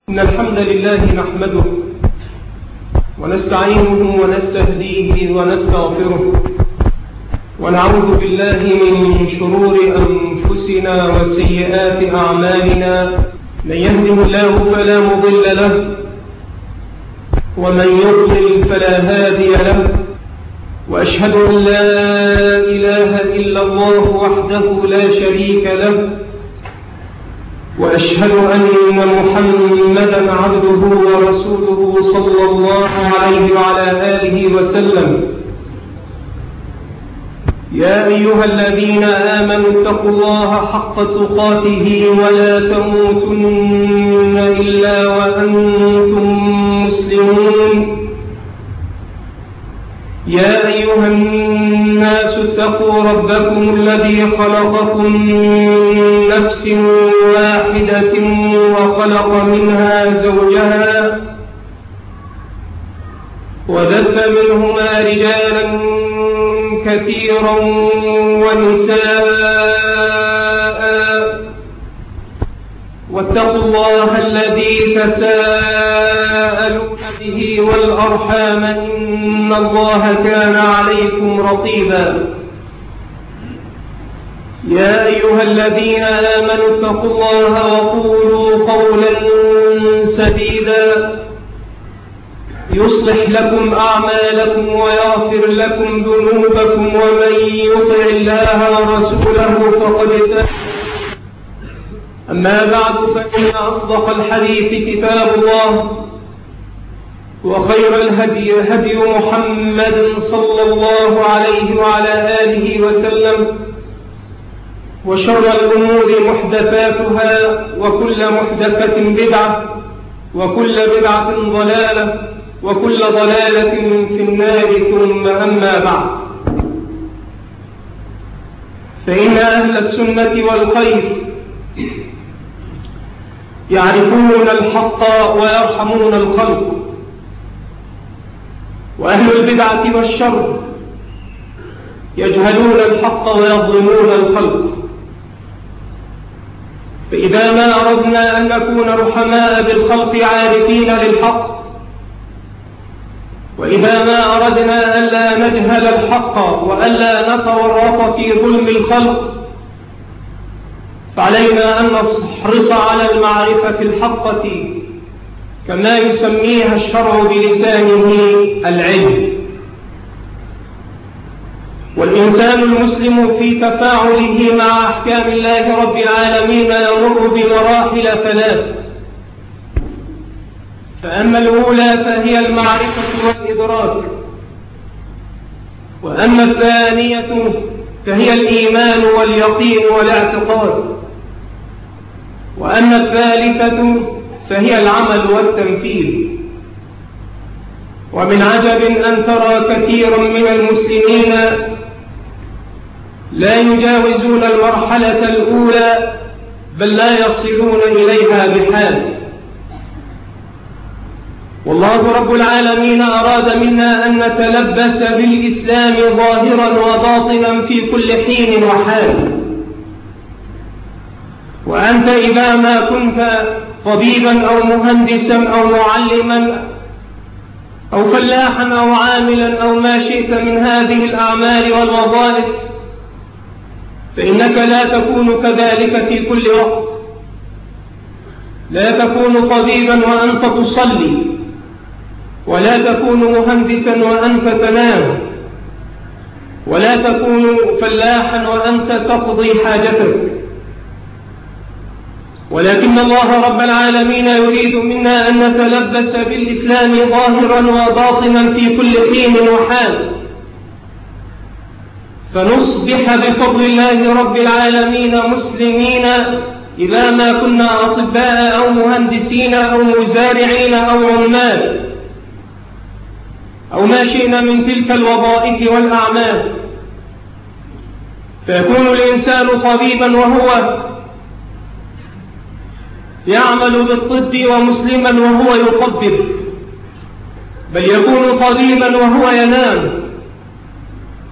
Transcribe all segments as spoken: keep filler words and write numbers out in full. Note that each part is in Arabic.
إن الحمد لله نحمده ونستعينه ونستهديه ونستغفره ونعوذ بالله من شرور أنفسنا وسيئات أعمالنا. من يهده الله فلا مضل له ومن يضلل فلا هادي له، وأشهد أن لا إله إلا الله وحده لا شريك له، وأشهد أن محمدا عبده ورسوله صلى الله عليه وعلى آله وسلم. يا أيها الذين آمنوا اتقوا الله حق تقاته ولا تموتن إلا وأنتم مسلمون. يا أيها الناس اتقوا ربكم الذي خلقكم من نفس واحدة وخلق منها زوجها وبث منهما رجالا كثيرا ونساء، واتقوا الله الذي تساءلون به والأرحام إن الله كان عليكم رقيبا. يا أيها الذين آمنوا اتقوا الله وقولوا قولا سديدا يصلح لكم أعمالكم ويغفر لكم ذنوبكم، ومن يطع الله ورسوله فقد فاز. أما بعد، فإن أصدق الحديث كتاب الله، وخير الهدي هدي محمد صلى الله عليه وعلى آله وسلم، وشر الأمور محدثاتها، وكل محدثة بدعة، وكل بدعة ضلالة، وكل ضلالة في النار. ثم أما بعد، فإن أهل السنة والخير يعرفون الحق ويرحمون الخلق، وأهل البدعة والشر يجهلون الحق ويظلمون الخلق. فإذا ما أردنا أن نكون رحماء بالخلق عارفين للحق، وإذا ما أردنا ألا نجهل الحق وألا نتورط في ظلم الخلق، فعلينا أن نحرص على المعرفة الحقة كما يسميها الشرع بلسانه العلم. والإنسان المسلم في تفاعله مع أحكام الله رب العالمين يمر بمراحل ثلاث. فأما الأولى فهي المعرفة والإدراك، وأما الثانية فهي الإيمان واليقين والاعتقاد، وأما الثالثة فهي العمل والتنفيذ. ومن عجب أن ترى كثيرا من المسلمين لا يجاوزون المرحلة الأولى، بل لا يصلون إليها بحال. والله رب العالمين أراد منا أن نتلبس بالإسلام ظاهرا وباطنا في كل حين وحال. وأنت إذا ما كنت طبيبا أو مهندسا أو معلما أو فلاحا أو عاملا أو ما شئت من هذه الأعمال والوظائف، فإنك لا تكون كذلك في كل وقت. لا تكون طبيبا وأنت تصلي، ولا تكون مهندسا وأنت تنام، ولا تكون فلاحا وأنت تقضي حاجتك. ولكن الله رب العالمين يريد منا أن نتلبس بالإسلام ظاهرا وباطنا في كل حين وحال، فنصبح بفضل الله رب العالمين مسلمين إذا ما كنا أطباء أو مهندسين أو مزارعين أو عمال أو ما شئنا من تلك الوظائف والأعمال. فيكون الإنسان طبيبا وهو يعمل بالطب، ومسلما وهو يطبب، بل يكون طبيبا وهو ينام.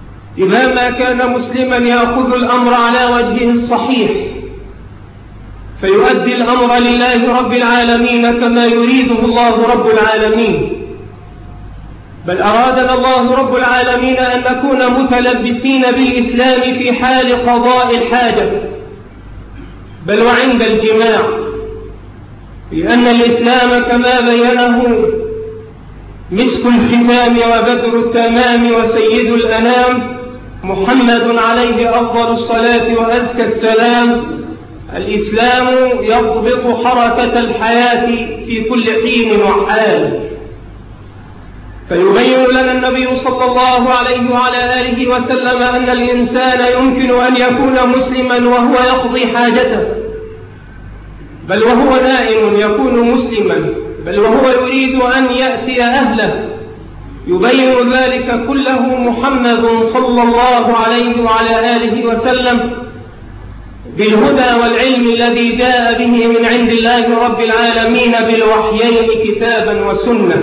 إذا ما كان مسلما يأخذ الأمر على وجهه الصحيح، فيؤدي الأمر لله رب العالمين كما يريده الله رب العالمين. بل أرادنا الله رب العالمين أن نكون متلبسين بالإسلام في حال قضاء الحاجة، بل وعند الجماع، لأن الإسلام كما بينه مسك الختام وبدر التمام وسيد الأنام محمد عليه أفضل الصلاة وأزكى السلام، الإسلام يضبط حركة الحياة في كل حين وحال. فيبين لنا النبي صلى الله عليه وعلى آله وسلم أن الإنسان يمكن أن يكون مسلما وهو يقضي حاجته، بل وهو نائم يكون مسلما، بل وهو يريد أن يأتي أهله، يبين ذلك كله محمد صلى الله عليه وعلى آله وسلم بالهدى والعلم الذي جاء به من عند الله رب العالمين بالوحيين كتابا وسنة.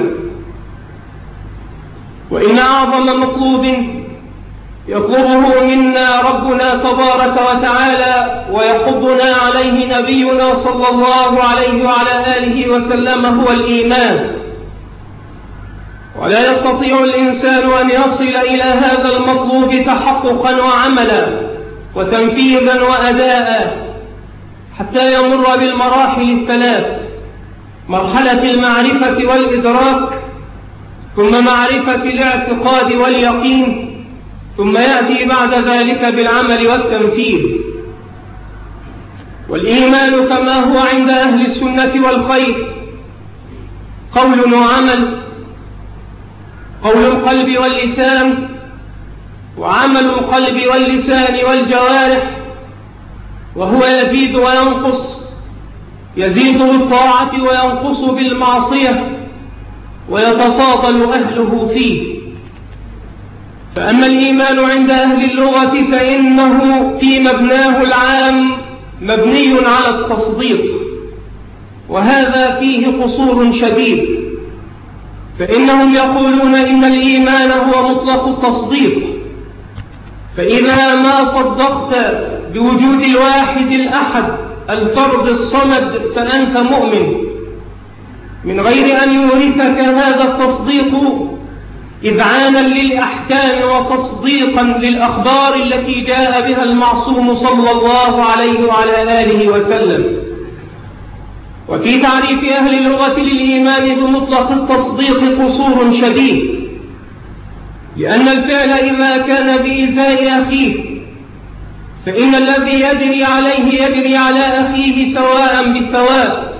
وإن أعظم مطلوب يطلبه منا ربنا تبارك وتعالى ويحضنا عليه نبينا صلى الله عليه وعلى آله وسلم هو الإيمان، ولا يستطيع الإنسان أن يصل إلى هذا المطلوب تحققا وعملا وتنفيذا وأداء حتى يمر بالمراحل الثلاث: مرحلة المعرفة والإدراك، ثم معرفة الاعتقاد واليقين، ثم يأتي بعد ذلك بالعمل والتنفيذ. والإيمان كما هو عند أهل السنة والخير قول وعمل، قول القلب واللسان، وعمل القلب واللسان والجوارح، وهو يزيد وينقص، يزيد بالطاعة وينقص بالمعصية، ويتفاضل أهله فيه. فأما الإيمان عند أهل اللغة فإنه في مبناه العام مبني على التصديق، وهذا فيه قصور شديد، فإنهم يقولون إن الإيمان هو مطلق التصديق، فإذا ما صدقت بوجود الواحد الأحد الفرد الصمد فأنت مؤمن، من غير أن يورثك هذا التصديق إذعانا للأحكام وتصديقا للأخبار التي جاء بها المعصوم صلى الله عليه وعلى آله وسلم. وفي تعريف أهل اللغة للإيمان بمطلق التصديق قصور شديد، لأن الفعل إذا كان بإزاء أخيه فإن الذي يجري عليه يجري على أخيه سواء بسواء،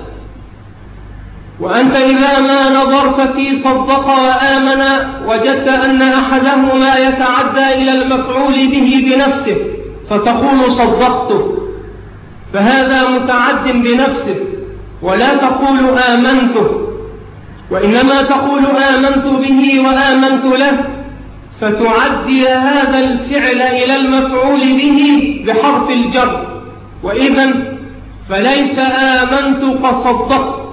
وأنت إذا ما نظرت في صدق وآمن وجدت أن أحدهما يتعدى إلى المفعول به بنفسه فتقول صدقته، فهذا متعد بنفسه، ولا تقول آمنته، وإنما تقول آمنت به وآمنت له، فتعدي هذا الفعل إلى المفعول به بحرف الجر، وإذن فليس آمنت فصدقت.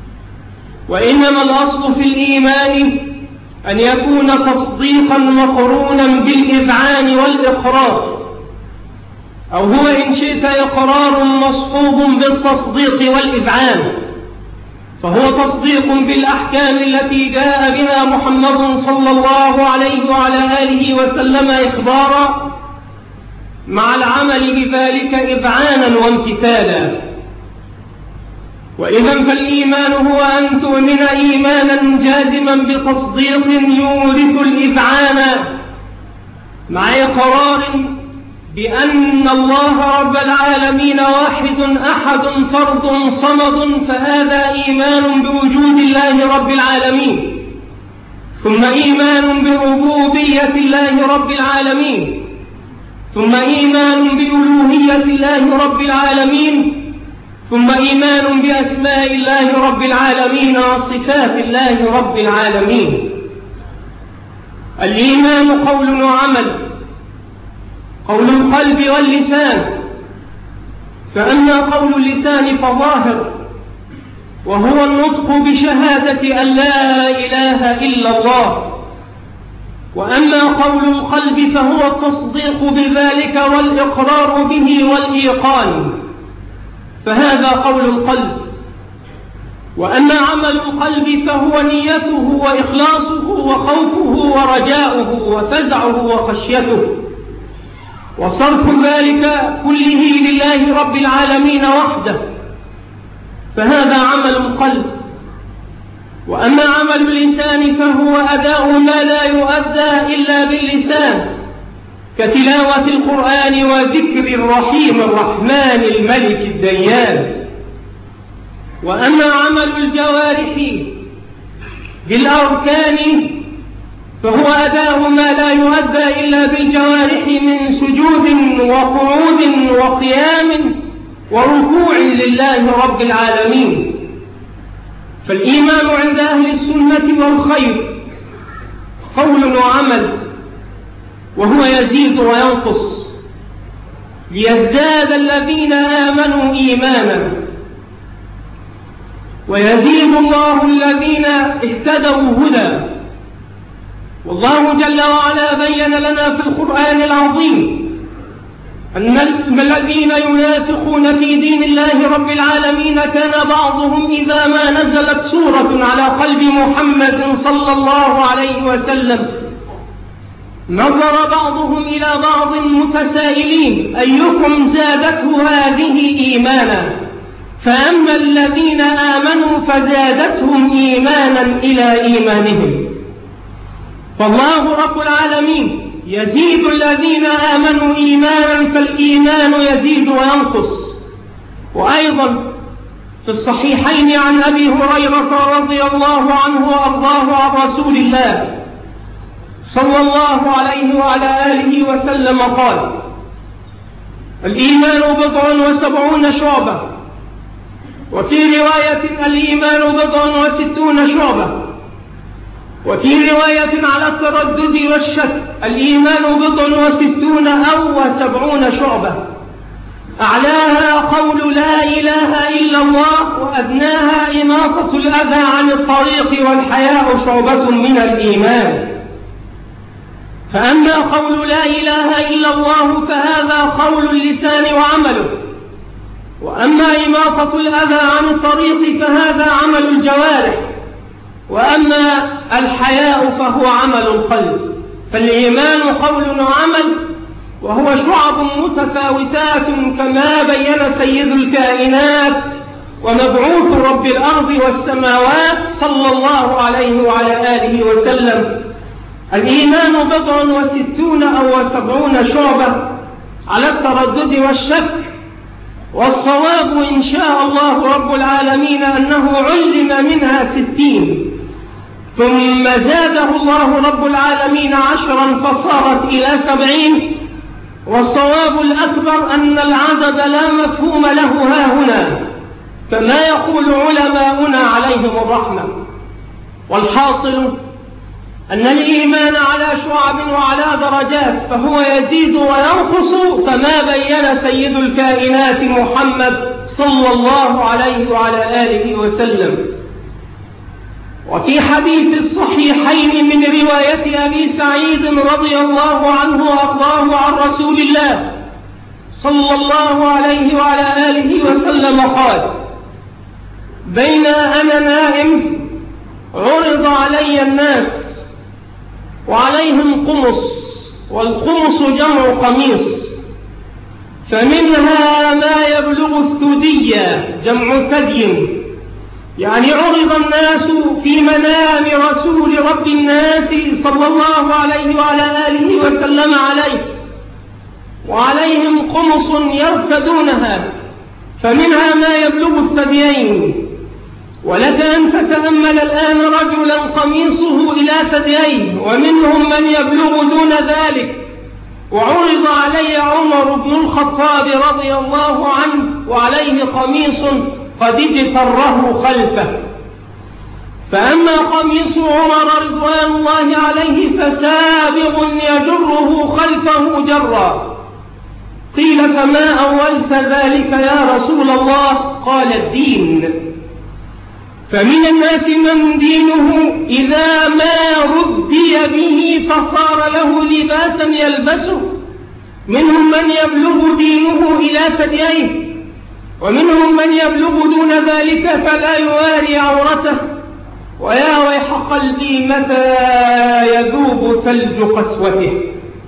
وإنما الأصل في الإيمان أن يكون تصديقا مقرونا بالإذعان والإقرار، أو هو إن شئت إقرار مصحوب بالتصديق والإذعان، فهو تصديق بالأحكام التي جاء بها محمد صلى الله عليه وعلى آله وسلم إخبارا، مع العمل بذلك إذعانا وامتثالا. وإذن فالإيمان هو أن تؤمن إيمانا جازما بتصديق يورث الإذعان، مع إقرار بأن الله رب العالمين واحد أحد فرد صمد، فهذا إيمان بوجود الله رب العالمين، ثم إيمان بربوبية الله رب العالمين، ثم إيمان بألوهية الله رب العالمين، ثم إيمان بأسماء الله رب العالمين وصفات الله رب العالمين. الإيمان قول وعمل، قول القلب واللسان، فأما قول اللسان فظاهر، وهو النطق بشهادة أن لا إله إلا الله، وأما قول القلب فهو التصديق بذلك والإقرار به والإيقان، فهذا قول القلب. وأما عمل القلب فهو نيته وإخلاصه وخوفه ورجاؤه وفزعه وخشيته، وصرف ذلك كله لله رب العالمين وحده، فهذا عمل القلب. وأما عمل اللسان فهو أداء ما لا يؤدى إلا باللسان، كتلاوة القرآن وذكر الرحيم الرحمن الملك الديان. وأما عمل الجوارح بالأركان فهو أداء ما لا يؤدى إلا بالجوارح من سجود وقعود وقيام وركوع لله رب العالمين. فالإيمان عند أهل السنة والخير قول وعمل، وهو يزيد وينقص، ليزداد الذين آمنوا إيمانا، ويزيد الله الذين اهتدوا هدى. والله جل وعلا بين لنا في القرآن العظيم أن الذين ينافقون في دين الله رب العالمين كان بعضهم إذا ما نزلت سورة على قلب محمد صلى الله عليه وسلم نظر بعضهم إلى بعض متسائلين أيكم زادته هذه إيمانا، فأما الذين آمنوا فزادتهم إيمانا إلى إيمانهم. فالله رب العالمين يزيد الذين آمنوا إيمانا، فالإيمان يزيد وينقص. وأيضا في الصحيحين عن أبي هريرة رضي الله عنه وأرضاه عن رسول الله صلى الله عليه وعلى آله وسلم قال: الإيمان بضع وسبعون شعبة، وفي رواية الإيمان بضع وستون شعبة، وفي رواية على التردد والشك الإيمان بضع وستون أو وسبعون شعبة، أعلاها قول لا إله إلا الله، وأدناها إماطة الأذى عن الطريق، والحياء شعبة من الإيمان. فأما قول لا إله إلا الله فهذا قول اللسان وعمله، وأما إماطة الأذى عن الطريق فهذا عمل الجوارح، وأما الحياء فهو عمل القلب. فالإيمان قول وعمل، وهو شعب متفاوتات كما بين سيد الكائنات ومبعوث رب الأرض والسماوات صلى الله عليه وعلى آله وسلم. الإيمان بضع وستون أو سبعون شعبة على التردد والشك، والصواب إن شاء الله رب العالمين أنه علم منها ستين، ثم زاده الله رب العالمين عشرا فصارت إلى سبعين. والصواب الأكبر أن العدد لا مفهوم له ها هنا، كما يقول علماؤنا عليهم الرحمة. والحاصل أن الإيمان على شعب وعلى درجات، فهو يزيد وينقص كما بين سيد الكائنات محمد صلى الله عليه وعلى آله وسلم. وفي حديث الصحيحين من رواية أبي سعيد رضي الله عنه وأرضاه عن رسول الله صلى الله عليه وعلى آله وسلم قال: بين أنا نائم عرض علي الناس وعليهم قمص، والقمص جمع قميص، فمنها ما يبلغ الثدية جمع ثدي، يعني عرض الناس في منام رسول رب الناس صلى الله عليه وعلى آله وسلم عليه، وعليهم قمص يرتدونها، فمنها ما يبلغ الثديين. ولك أن تتأمل الآن رجلا قميصه إلى ثدييه، ومنهم من يبلغ دون ذلك. وعرض علي عمر بن الخطاب رضي الله عنه وعليه قميص قد اجتره خلفه، فأما قميص عمر رضوان الله عليه فسابغ يجره خلفه جرا. قيل: فما أولت ذلك يا رسول الله؟ قال: الدين. فمن الناس من دينه إذا ما ردي به فصار له لباسا يلبسه، منهم من يبلغ دينه إلى ثدييه، ومنهم من يبلغ دون ذلك فلا يواري عورته. ويا ويح قلبي متى يذوب ثلج قسوته.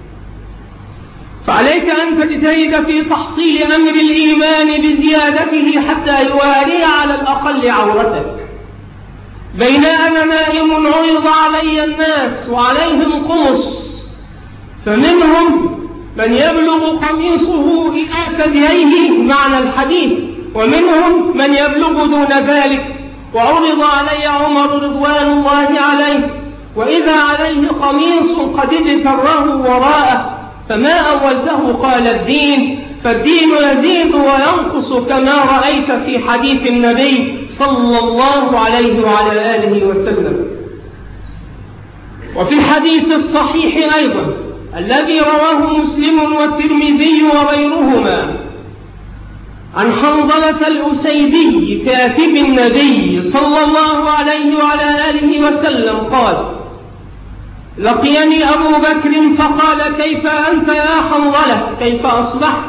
فعليك أن تجتهد في تحصيل أمر الإيمان بزيادته حتى يواري على الأقل عورتك. بين أنا نائم عرض علي الناس وعليهم قمص، فمنهم من يبلغ قميصه إلى ثدييه معنى الحديث، ومنهم من يبلغ دون ذلك. وعرض علي عمر رضوان الله عليه وإذا عليه قميص قد اجتره وراءه، فما أولته؟ قال الدين، فالدين يزيد وينقص كما رأيت في حديث النبي صلى الله عليه وعلى آله وسلم. وفي الحديث الصحيح أيضا الذي رواه مسلم والترمذي وغيرهما عن حنظلة الأسيدي كاتب النبي صلى الله عليه وعلى آله وسلم قال: لقيني أبو بكر فقال: كيف أنت يا حنظلة؟ كيف أصبحت؟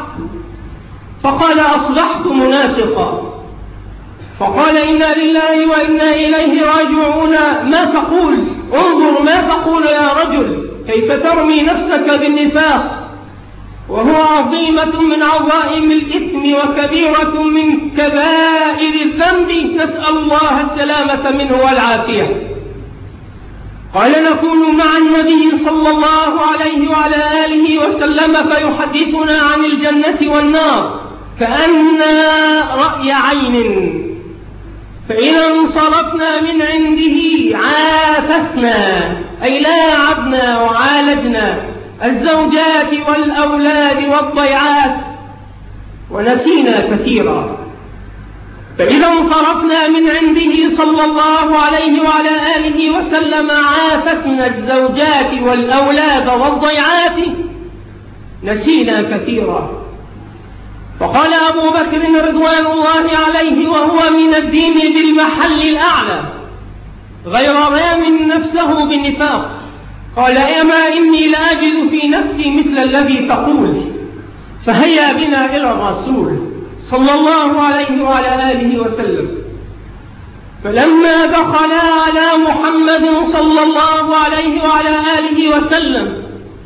فقال: أصبحت منافقا. فقال: إنا لله وإنا إليه راجعون. ما تقول؟ انظر ما تقول يا رجل، كيف ترمي نفسك بالنفاق وهو عظيمة من عظائم الإثم وكبيرة من كبائر الذنب، نسأل الله السلامة منه والعافية. قال: نكون مع النبي صلى الله عليه وعلى آله وسلم فيحدثنا عن الجنة والنار كأننا رأي عين، فإذا انصرفنا من عنده عافسنا، أي لاعبنا وعالجنا الزوجات والأولاد والضيعات ونسينا كثيرا. فإذا انصرفنا من عنده صلى الله عليه وعلى آله وسلم عافسنا الزوجات والأولاد والضيعات نسينا كثيرا. فقال أبو بكر رضوان الله عليه وهو من الدين بالمحل الأعلى غير رام نفسه بالنفاق، قال: أما إني لأجد في نفسي مثل الذي تقول، فهيا بنا إلى الرسول صلى الله عليه وعلى آله وسلم. فلما دخلا على محمد صلى الله عليه وعلى آله وسلم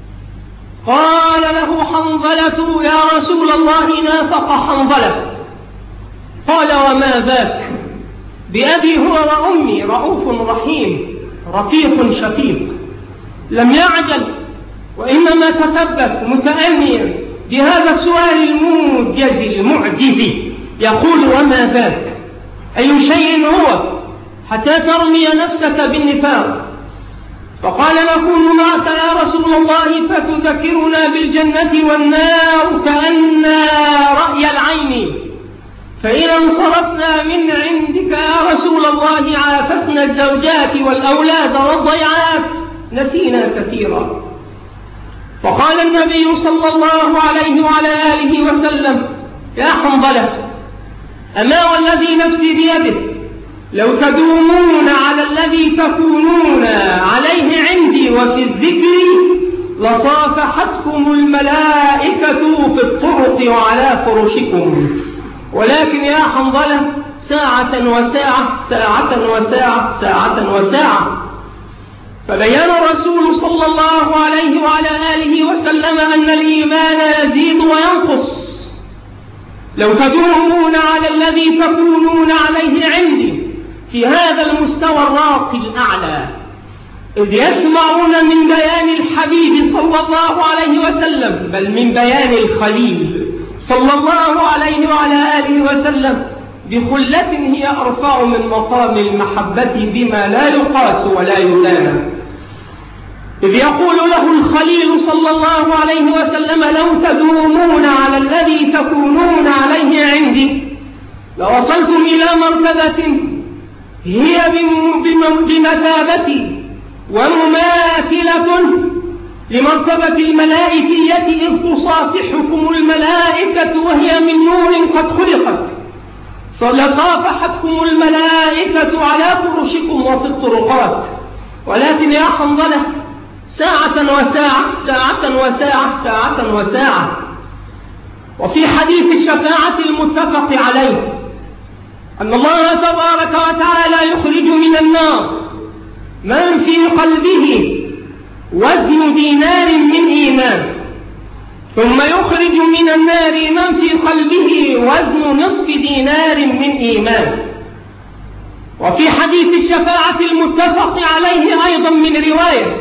قال له حنظلة: يا رسول الله نافق حنظلة. قال: وما ذاك؟ بأبي هو وأمي رؤوف رحيم رفيق شفيق. لم يعجل وإنما تثبت متأنيا بهذا السؤال الموجز المعجز، يقول: وما ذاك؟ أي شيء هو حتى ترمي نفسك بالنفاق؟ فقال: نكون معك يا رسول الله فتذكرنا بالجنة والنار كأننا رأي العين، فإذا انصرفنا من عندك يا رسول الله عافسنا الزوجات والأولاد والضيعات نسينا كثيرا. فقال النبي صلى الله عليه وعلى آله وسلم: يا حنظلة، أما والذي نفسي بيده لو تدومون على الذي تكونون عليه عندي وفي الذكر لصافحتكم الملائكة في الطرق وعلى فرشكم، ولكن يا حنظلة ساعة وساعة ساعة وساعة ساعة وساعة. فبين الرسول صلى الله عليه وعلى آله وسلم أن الإيمان يزيد وينقص. لو تدومون على الذي تكونون عليه عندي في هذا المستوى الراقي الأعلى، إذ يسمعون من بيان الحبيب صلى الله عليه وسلم، بل من بيان الخليل صلى الله عليه وعلى آله وسلم بخلة هي أرفع من مقام المحبة بما لا يقاس ولا يدانى. إذ يقول له الخليل صلى الله عليه وسلم: لو تدومون على الذي تكونون عليه عندي لوصلتم إلى مرتبة هي بمثابتي ومماثلة لمرتبة الملائكية، إذ تصافحكم الملائكة وهي من نور قد خلقت، لصافحتكم الملائكة على فرشكم وفي الطرقات. ولكن يا حنظلة ساعة وساعة ساعة وساعة ساعة وساعة. وفي حديث الشفاعة المتفق عليه أن الله تبارك وتعالى يخرج من النار من في قلبه وزن دينار من إيمان، ثم يخرج من النار من في قلبه وزن نصف دينار من إيمان. وفي حديث الشفاعة المتفق عليه أيضا من رواية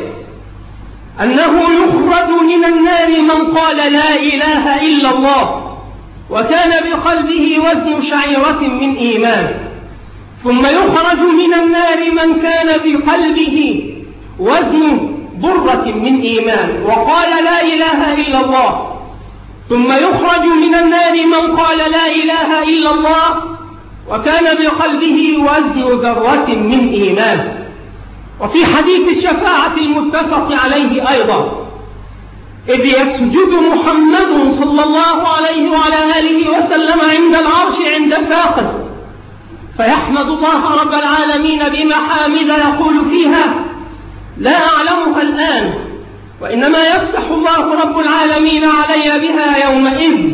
أنه يخرج من النار من قال لا إله إلا الله وكان بقلبه وزن شعيرة من إيمان، ثم يخرج من النار من كان بقلبه وزن برة من إيمان وقال لا إله إلا الله، ثم يخرج من النار من قال لا إله إلا الله وكان بقلبه وزن ذرة من إيمان. وفي حديث الشفاعة المتفق عليه أيضا إذ يسجد محمد صلى الله عليه وعلى آله وسلم عند العرش عند ساقه فيحمد الله رب العالمين بمحامد يقول فيها لا أعلمها الآن، وإنما يفتح الله رب العالمين علي بها يومئذ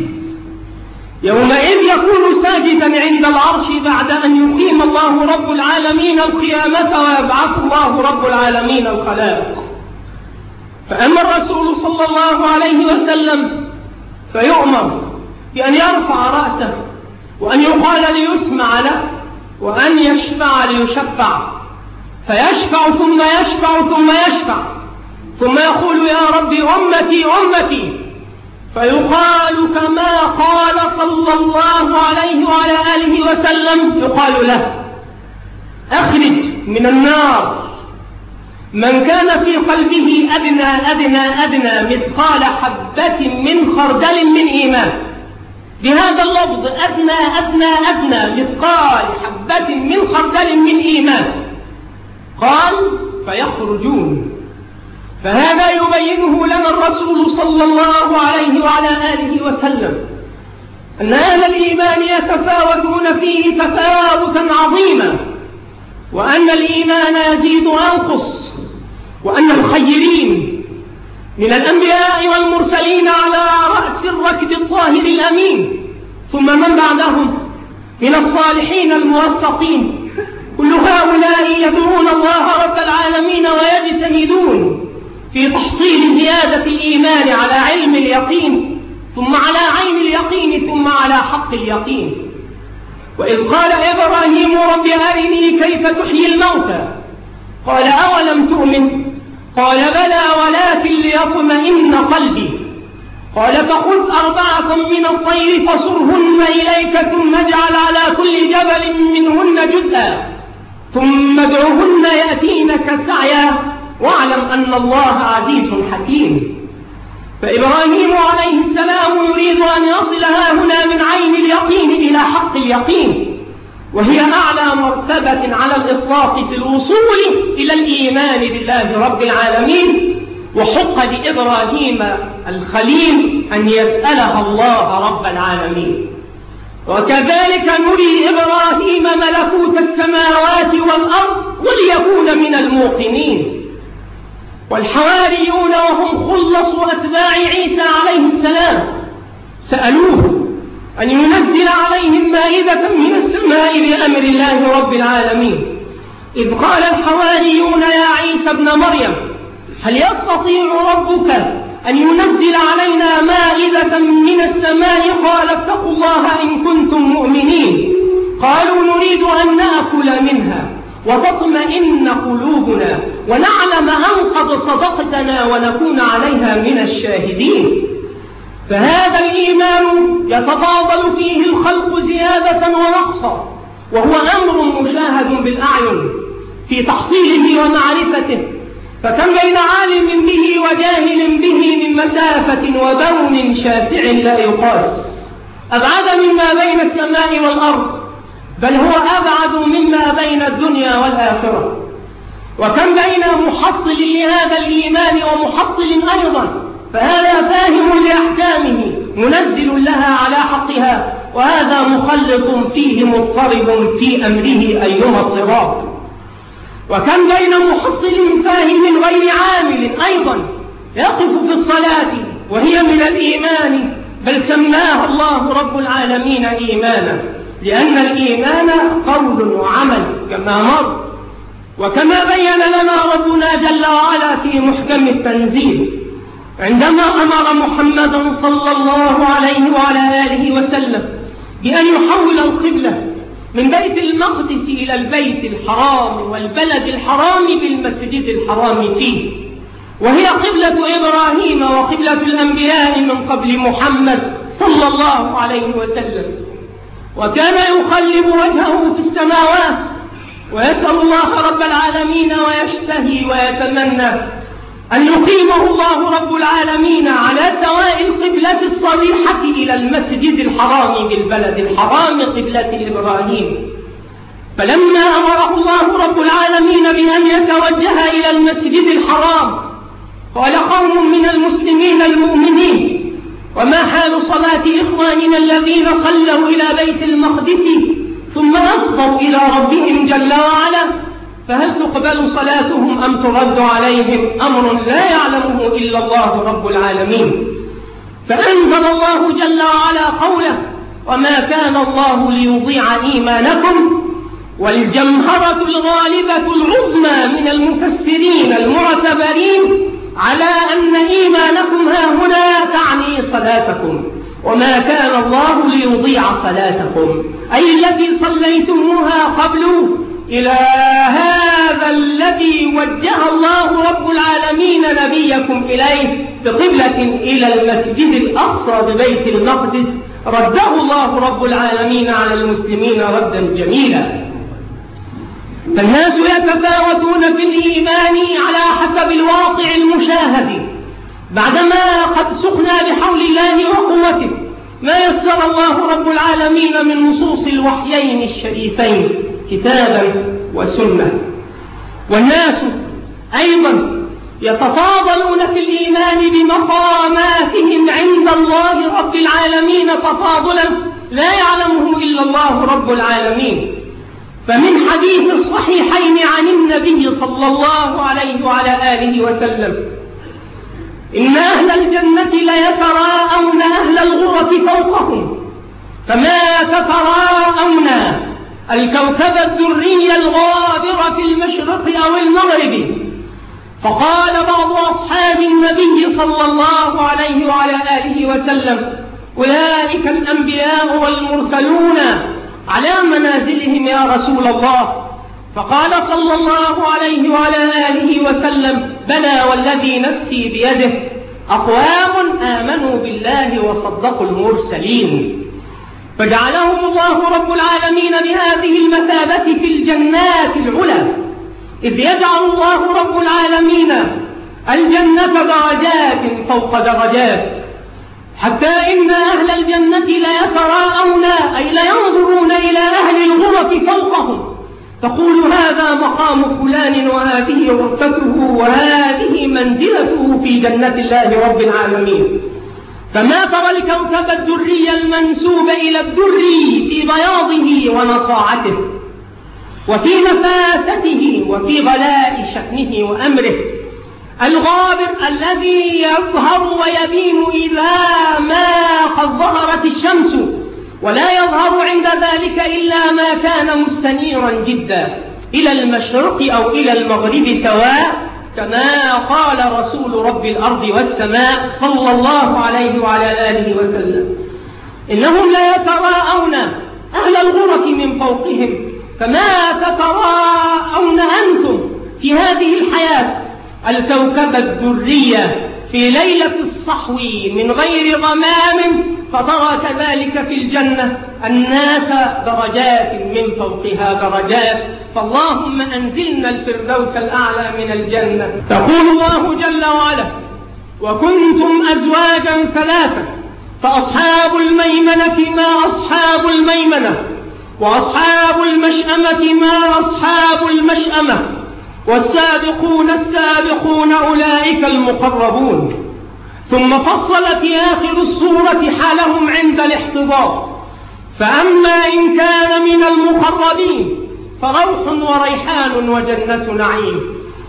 يومئذ يكون ساجدا عند العرش بعد أن يقيم الله رب العالمين القيامة ويبعث الله رب العالمين الخلائق. فأما الرسول صلى الله عليه وسلم فيؤمر بأن يرفع رأسه وأن يقال ليسمع له وأن يشفع ليشفع، فيشفع ثم يشفع ثم يشفع ثم يقول يا رب أمتي أمتي، فيقال كما قال صلى الله عليه وعلى آله وسلم يقال له أخرج من النار من كان في قلبه أدنى أدنى أدنى مثقال حبة من خردل من إيمان، بهذا اللفظ أدنى أدنى أدنى مثقال حبة من خردل من إيمان، قال فيخرجون. فهذا يبينه لنا الرسول صلى الله عليه وعلى آله وسلم أن أهل الإيمان يتفاوتون فيه تفاوتا عظيما، وأن الإيمان يزيد وينقص، وأن الخيرين من الأنبياء والمرسلين على رأس الركب الطاهر الأمين ثم من بعدهم من الصالحين الموفقين، كل هؤلاء يدعون الله رب العالمين ويجتهدون في تحصيل زيادة الإيمان على علم اليقين ثم على عين اليقين ثم على حق اليقين. وإذ قال إبراهيم رب أرني كيف تحيي الموتى قال أولم تؤمن قال بلى ولكن ليطمئن قلبي قال فخذ أربعة من الطير فصرهن إليك ثم اجعل على كل جبل منهن جزءا ثم ادعهن يأتينك سعيا واعلم أن الله عزيز حكيم. فإبراهيم عليه السلام يريد أن يصل هنا من عين اليقين إلى حق اليقين، وهي أعلى مرتبة على الإطلاق في الوصول إلى الإيمان بالله رب العالمين، وحق لإبراهيم الخليل أن يسألها الله رب العالمين. وكذلك نري إبراهيم ملكوت السماوات والأرض وليكون من الموقنين. والحواريون وهم خلص أتباع عيسى عليه السلام سألوه أن ينزل عليهم مائدة من السماء بأمر الله رب العالمين، إذ قال الحواريون يا عيسى ابن مريم هل يستطيع ربك أن ينزل علينا مائدة من السماء؟ قال اتقوا الله إن كنتم مؤمنين. قالوا نريد أن نأكل منها وتطمئن قلوبنا ونعلم أن قد صدقتنا ونكون عليها من الشاهدين. فهذا الإيمان يتفاضل فيه الخلق زيادة ونقصا، وهو أمر مشاهد بالأعين في تحصيله ومعرفته، فكم بين عالم به وجاهل به من مسافة وبون شاسع لا يقاس، أبعد مما بين السماء والأرض، بل هو أبعد مما بين الدنيا والآخرة. وكم بين محصل لهذا الإيمان ومحصل أيضا، فهذا فاهم لأحكامه منزل لها على حقها، وهذا مخلط فيه مضطرب في أمره أيها اضطراب. وكم بين محصل فاهم غير عامل أيضا يقف في الصلاة وهي من الإيمان بل سماها الله رب العالمين إيمانا، لأن الإيمان قول وعمل كما مر، وكما بين لنا ربنا جل وعلا في محكم التنزيل عندما أمر محمدا صلى الله عليه وعلى آله وسلم بأن يحول القبلة من بيت المقدس إلى البيت الحرام والبلد الحرام بالمسجد الحرام فيه، وهي قبلة إبراهيم وقبلة الأنبياء من قبل محمد صلى الله عليه وسلم. وكان يقلب وجهه في السماوات ويسأل الله رب العالمين ويشتهي ويتمنى أن يقيمه الله رب العالمين على سواء القبلة الصريحة إلى المسجد الحرام بالبلد الحرام قبلة إبراهيم. فلما أمره الله رب العالمين بأن يتوجه إلى المسجد الحرام قال قوم من المسلمين المؤمنين: وما حال صلاة إخواننا الذين صلوا إلى بيت المقدس ثم أفضوا إلى ربهم جل وعلا، فهل تقبل صلاتهم أم ترد عليهم؟ أمر لا يعلمه إلا الله رب العالمين. فأنزل الله جل وعلا قوله: وما كان الله ليضيع إيمانكم. والجمهرة الغالبة العظمى من المفسرين المعتبرين على أن إيمانكم ها هنا تعني صلاتكم، وما كان الله ليضيع صلاتكم، أي التي صليتموها قبل، إلى هذا الذي وجه الله رب العالمين نبيكم إليه بقبلة إلى المسجد الأقصى ببيت المقدس، رده الله رب العالمين على المسلمين ردا جميلا. فالناس يتفاوتون في الإيمان على حسب الواقع المشاهد، بعدما قد سقنا بحول الله وقوته ما يسر الله رب العالمين من نصوص الوحيين الشريفين كتابا وسنة. والناس أيضا يتفاضلون في الإيمان بمقاماتهم عند الله رب العالمين تفاضلا لا يعلمه إلا الله رب العالمين. فمن حديث الصحيحين عن النبي صلى الله عليه وعلى آله وسلم: إن أهل الجنة ليتراءون أهل الغرف فوقهم كما تتراءون الكوكب الدري الغابر في المشرق أو المغرب. فقال بعض أصحاب النبي صلى الله عليه وعلى آله وسلم: أولئك الأنبياء والمرسلون على منازلهم يا رسول الله. فقال صلى الله عليه وعلى آله وسلم: بلى والذي نفسي بيده، أقوام آمنوا بالله وصدقوا المرسلين. فجعلهم الله رب العالمين بهذه المثابة في الجنات العلى، إذ يجعل الله رب العالمين الجنة درجات فوق درجات، حتى إن أهل الجنة ليتراءون أي لينظرون إلى أهل الغرف فوقهم، تقول هذا مقام فلان وهذه غرفته وهذه منزلته في جنة الله رب العالمين. فما ترى الكوكب الدري المنسوب إلى الدر في بياضه ونصاعته وفي نفاسته وفي غلاء شأنه وأمره، الغابر الذي يظهر ويبين إذا ما قد ظهرت الشمس، ولا يظهر عند ذلك إلا ما كان مستنيرا جدا إلى المشرق أو إلى المغرب سواء، كما قال رسول رب الأرض والسماء صلى الله عليه وعلى آله وسلم: إنهم لا يتراءون أهل الغرف من فوقهم كما تتراءون أنتم في هذه الحياة الكوكب الدرية في ليلة الصحو من غير غمام، فترى كذلك في الجنة الناس درجات من فوقها درجات. فاللهم أنزلنا الفردوس الأعلى من الجنة. تقول الله جل وعلا: وكنتم أزواجا ثلاثة فأصحاب الميمنة ما أصحاب الميمنة، وأصحاب المشأمة ما أصحاب المشأمة، والسابقون السابقون أولئك المقربون. ثم فصل في آخر السورة حالهم عند الاحتضار، فأما إن كان من المقربين فروح وريحان وجنة نعيم،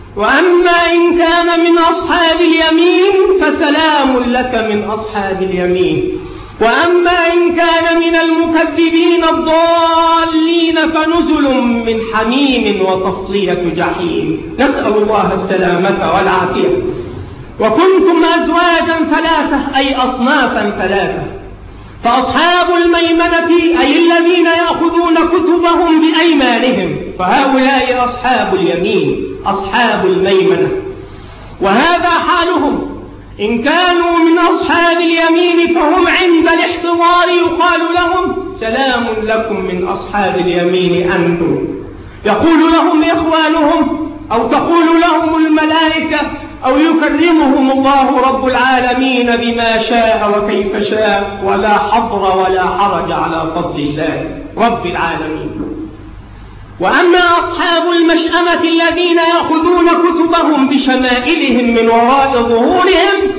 وأما إن كان من أصحاب اليمين فسلام لك من أصحاب اليمين. وأما إن كان من المكذبين الضالين فنزل من حميم وتصلية جحيم. نسأل الله السلامة والعافية. وكنتم أزواجا ثلاثة أي أصنافا ثلاثة، فأصحاب الميمنة أي الذين يأخذون كتبهم بأيمانهم، فهؤلاء أصحاب اليمين أصحاب الميمنة، وهذا حالهم. إن كانوا من أصحاب اليمين فهم عند الاحتضار يقال لهم سلام لكم من أصحاب اليمين أنتم، يقول لهم إخوانهم أو تقول لهم الملائكة أو يكرمهم الله رب العالمين بما شاء وكيف شاء، ولا حظر ولا حرج على فضل الله رب العالمين. وأما أصحاب المشأمة الذين يأخذون كتبهم بشمائلهم من وراء ظهورهم،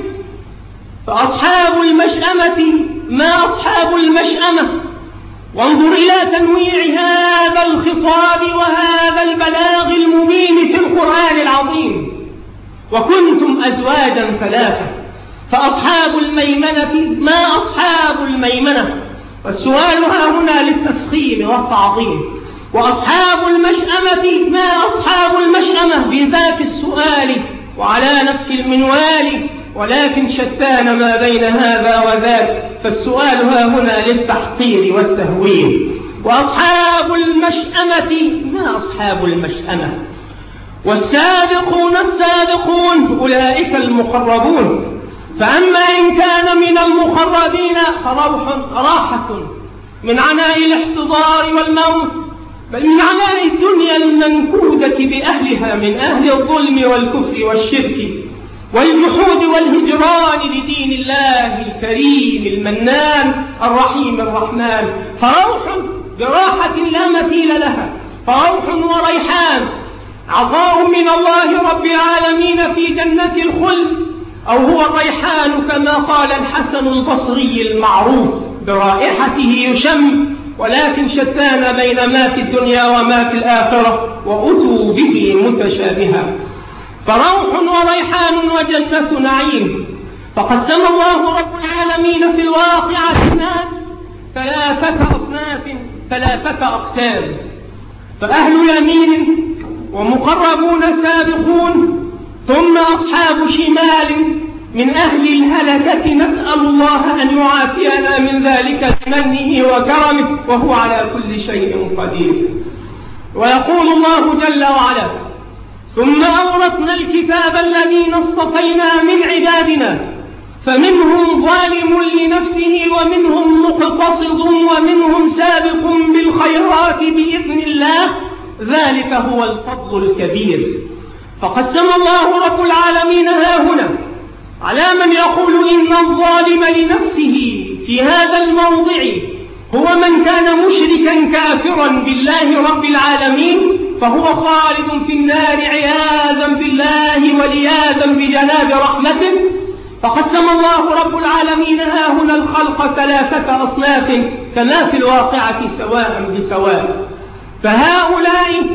فأصحاب المشأمة ما أصحاب المشأمة. وانظر إلى تنويع هذا الخطاب وهذا البلاغ المبين في القرآن العظيم. وكنتم أزواجا ثلاثة، فأصحاب الميمنة ما أصحاب الميمنة، والسؤال ها هنا للتفخيم والتعظيم. وأصحاب المشأمة ما أصحاب المشأمة بذات السؤال وعلى نفس المنوال، ولكن شتان ما بين هذا وذاك، فالسؤال ها هنا للتحقير والتهويل. وأصحاب المشأمة ما أصحاب المشأمة، والسابقون السابقون أولئك المقربون. فأما إن كان من المقربين فروح راحة من عناء الاحتضار والموت، بل من عناء الدنيا المنكودة بأهلها من أهل الظلم والكفر والشرك والجحود والهجران لدين الله الكريم المنان الرحيم الرحمن. فروح براحة لا مثيل لها، فروح وريحان عطاء من الله رب العالمين في جنة الخلد، أو هو الريحان كما قال الحسن البصري المعروف برائحته يشم، ولكن شتان بين ما في الدنيا وما في الآخرة، وأتوا به متشابها. فروح وريحان وجنة نعيم. فقسم الله رب العالمين في الواقعة الناس ثلاثة أصناف ثلاثة أقسام، فأهل يمين ومقربون سابقون، ثم أصحاب شمال من أهل الهلكة. نسأل الله أن يعافينا من ذلك بمنه وكرمه، وهو على كل شيء قدير. ويقول الله جل وعلا: ثم أورثنا الكتاب الذين اصطفينا من عبادنا فمنهم ظالم لنفسه ومنهم مقتصد ومنهم سابق بالخيرات بإذن الله، ذلك هو الفضل الكبير. فقسم الله رب العالمين ها هنا على من يقول إن الظالم لنفسه في هذا الموضع هو من كان مشركا كافرا بالله رب العالمين، فهو خالد في النار عياذا بالله ولياذا بجناب رحمته. فقسم الله رب العالمين ها هنا الخلق ثلاثة أصناف كما في الواقعة سواء بسواء. فهؤلاء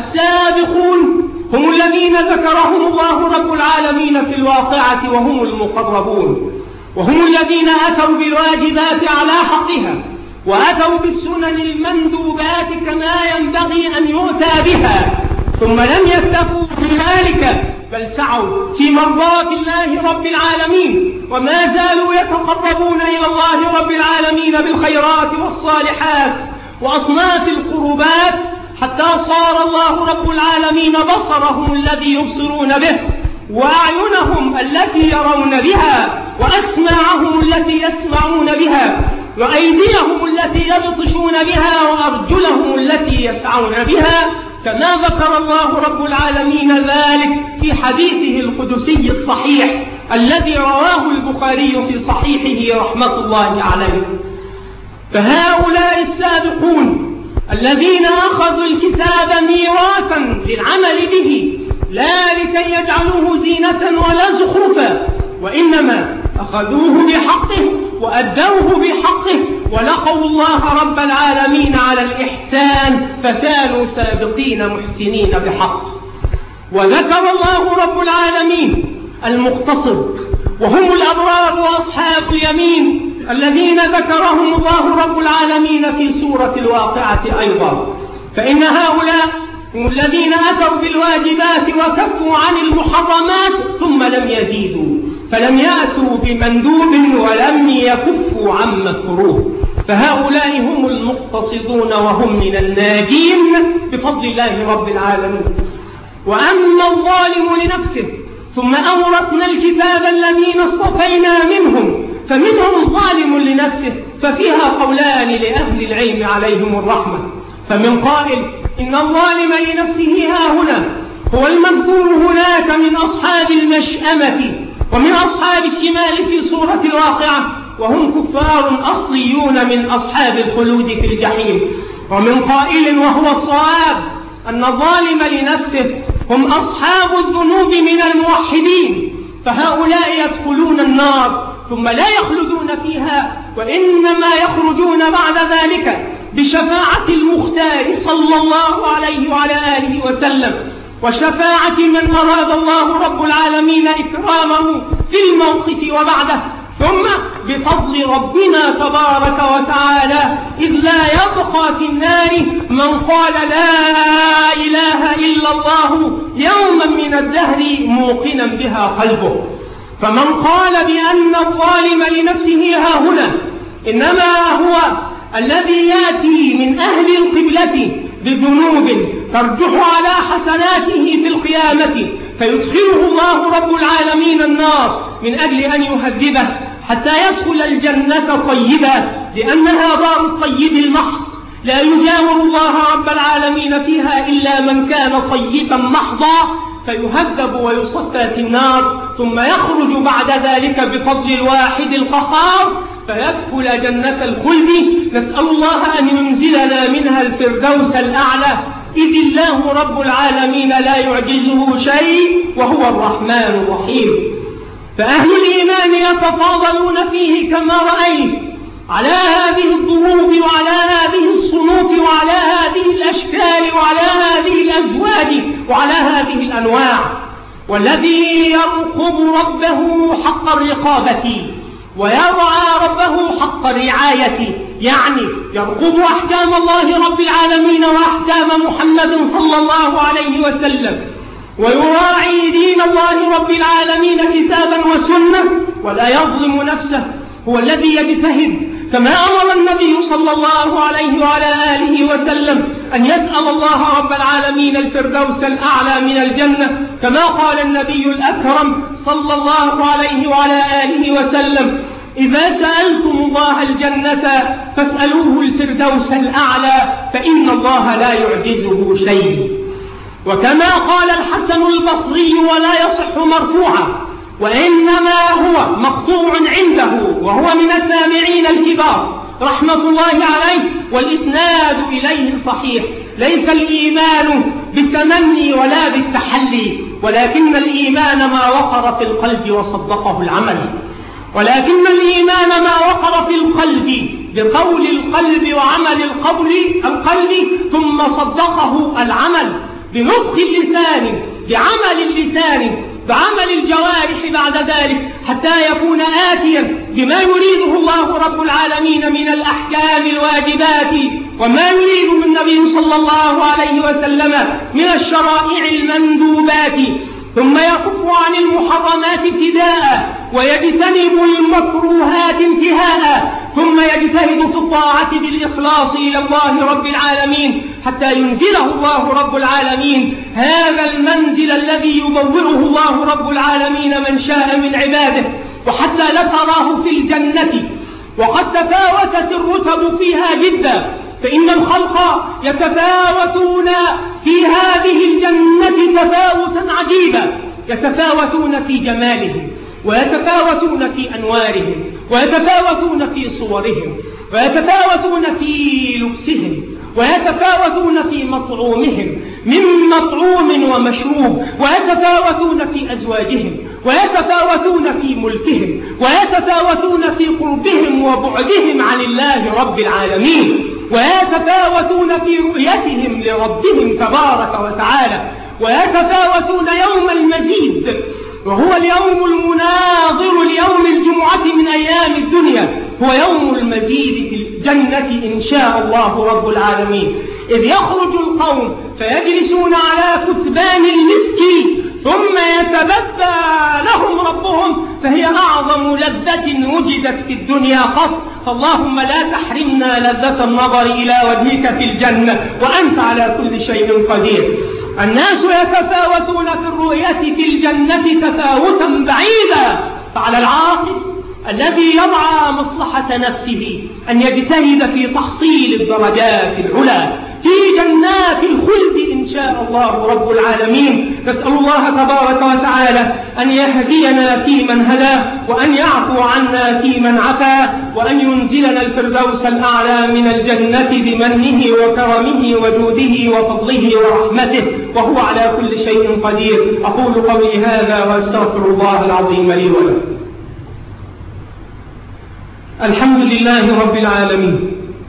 السابقون هم الذين ذكرهم الله رب العالمين في الواقعة، وهم المقربون، وهم الذين أتوا بالواجبات على حقها، وأتوا بالسنن المندوبات كما ينبغي أن يؤتى بها، ثم لم يكتفوا بذلك بل سعوا في مرضاة الله رب العالمين، وما زالوا يتقربون إلى الله رب العالمين بالخيرات والصالحات وأصناف القربات، حتى صار الله رب العالمين بصرهم الذي يبصرون به، وأعينهم التي يرون بها، وأسماعهم التي يسمعون بها، وأيديهم التي يبطشون بها، وأرجلهم التي يسعون بها، كما ذكر الله رب العالمين ذلك في حديثه القدسي الصحيح الذي رواه البخاري في صحيحه رحمة الله عليه. فهؤلاء السابقون الذين أخذوا الكتاب ميراثا للعمل به لا لكي يجعلوه زينة ولا زخرفا، وإنما أخذوه بحقه وأدوه بحقه، ولقوا الله رب العالمين على الإحسان، فكانوا سابقين محسنين بحق. وذكر الله رب العالمين المقتصد، وهم الأبرار وأصحاب اليمين الذين ذكرهم الله رب العالمين في سورة الواقعة أيضا، فإن هؤلاء هم الذين أتوا بالواجبات وكفوا عن المحرمات ثم لم يزيدوا، فلم يأتوا بمندوب ولم يكفوا عن مكروه، فهؤلاء هم المقتصدون وهم من الناجين بفضل الله رب العالمين. وأما الظالم لنفسه ثم أورثنا الكتاب الذين اصطفينا منهم فمنهم ظالم لنفسه، ففيها قولان لأهل العلم عليهم الرحمة، فمن قائل إن الظالم لنفسه ها هنا هو المذكور هناك من أصحاب المشأمة ومن أصحاب الشمال في سورة الواقعة، وهم كفار أصليون من أصحاب الخلود في الجحيم. ومن قائل وهو الصواب أن الظالم لنفسه هم أصحاب الذنوب من الموحدين، فهؤلاء يدخلون النار ثم لا يخلدون فيها، وإنما يخرجون بعد ذلك بشفاعة المختار صلى الله عليه وعلى آله وسلم، وشفاعة من أراد الله رب العالمين إكرامه في الموقف وبعده، ثم بفضل ربنا تبارك وتعالى إذ لا يبقى في النار من قال لا إله إلا الله يوما من الدهر موقنا بها قلبه. فمن قال بأن الظالم لنفسه ها هنا إنما هو الذي يأتي من أهل القبلة بذنوب ترجح على حسناته في القيامة فيدخله الله رب العالمين النار من أجل أن يهذبه حتى يدخل الجنة طيبا، لأنها دار الطيب المحض لا يجاور الله رب العالمين فيها إلا من كان طيبا محضا، فيهذب ويصفى في النار ثم يخرج بعد ذلك بفضل الواحد القهار فيدخل جنة الخلد. نسأل الله أن ينزلنا منها الفردوس الأعلى، إذ الله رب العالمين لا يعجزه شيء وهو الرحمن الرحيم. فأهل الإيمان يتفاضلون فيه كما رأيت على هذه الضروب وعلى هذه الصنوف وعلى هذه الأشكال وعلى هذه الأزواج وعلى هذه الأنواع. والذي يرقب ربه حق الرقابة ويرعى ربه حق الرعاية، يعني يرقب أحكام الله رب العالمين وأحكام محمد صلى الله عليه وسلم، ويراعي دين الله رب العالمين كتابا وسنة ولا يظلم نفسه، هو الذي يجتهد كما أمر النبي صلى الله عليه وعلى آله وسلم أن يسأل الله رب العالمين الفردوس الأعلى من الجنة، كما قال النبي الأكرم صلى الله عليه وعلى آله وسلم إذا سألتم الله الجنة فاسألوه الفردوس الأعلى فإن الله لا يعجزه شيء. وكما قال الحسن البصري ولا يصح مرفوعا وإنما هو مقطوع عنده وهو من التابعين الكبار رحمة الله عليه والإسناد إليه صحيح: ليس الإيمان بالتمني ولا بالتحلي، ولكن الإيمان ما وقر في القلب وصدقه العمل. ولكن الإيمان ما وقر في القلب بقول القلب وعمل القول القلب ثم صدقه العمل بنطق اللسان بعمل اللسان بعمل الجوارح بعد ذلك، حتى يكون آتيا بما يريده الله رب العالمين من الأحكام الواجبات وما يريده النبي صلى الله عليه وسلم من الشرائع المندوبات، ثم يكف عن المحرمات ابتداء ويجتنب المكروهات انتهاء، ثم يجتهد في الطاعة بالإخلاص إلى الله رب العالمين حتى ينزله الله رب العالمين هذا المنزل الذي يبوئه الله رب العالمين من شاء من عباده، وحتى لا تراه في الجنة. وقد تفاوتت الرتب فيها جدا، فإن الخلق يتفاوتون في هذه الجنة تفاوتا عجيبا، يتفاوتون في جمالهم ويتفاوتون في أنوارهم ويتفاوتون في صورهم ويتفاوتون في لبسهم ويتفاوتون في مطعومهم من مطعوم ومشروب، ويتفاوتون في أزواجهم ويتفاوتون في ملكهم ويتفاوتون في قربهم وبعدهم عن الله رب العالمين، ويتفاوتون في رؤيتهم لربهم تبارك وتعالى، ويتفاوتون يوم المزيد وهو اليوم المناظر ليوم الجمعة من أيام الدنيا، هو يوم المزيد في الجنة إن شاء الله رب العالمين، إذ يخرج القوم فيجلسون على كثبان المسك ثم يتبدى لهم ربهم، فهي أعظم لذة وجدت في الدنيا قط. فاللهم لا تحرمنا لذة النظر إلى وجهك في الجنة وأنت على كل شيء قدير. الناس يتفاوتون في الرؤية في الجنة تفاوتا بعيدا، فعلى العاقل الذي يضع مصلحة نفسه أن يجتهد في تحصيل الدرجات العلى في جنات الخلد إن شاء الله رب العالمين. نسأل الله تبارك وتعالى أن يهدينا فيمن هدى، وأن يعفو عنا فيمن عفا، وأن ينزلنا الفردوس الأعلى من الجنة بمنه وكرمه وجوده وفضله ورحمته، وهو على كل شيء قدير. أقول قولي هذا وأستغفر الله العظيم لي ولكم. الحمد لله رب العالمين،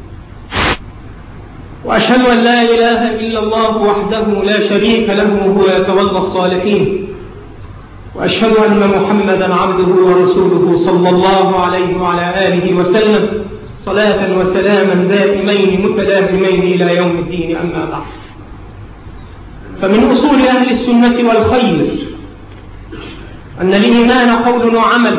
وأشهد أن لا إله إلا الله وحده لا شريك له هو يتولى الصالحين، وأشهد أن محمدا عبده ورسوله صلى الله عليه وعلى آله وسلم صلاة وسلاما دائمين متلازمين إلى يوم الدين. أما بعد، فمن أصول أهل السنة والخير أن الإيمان قول وعمل،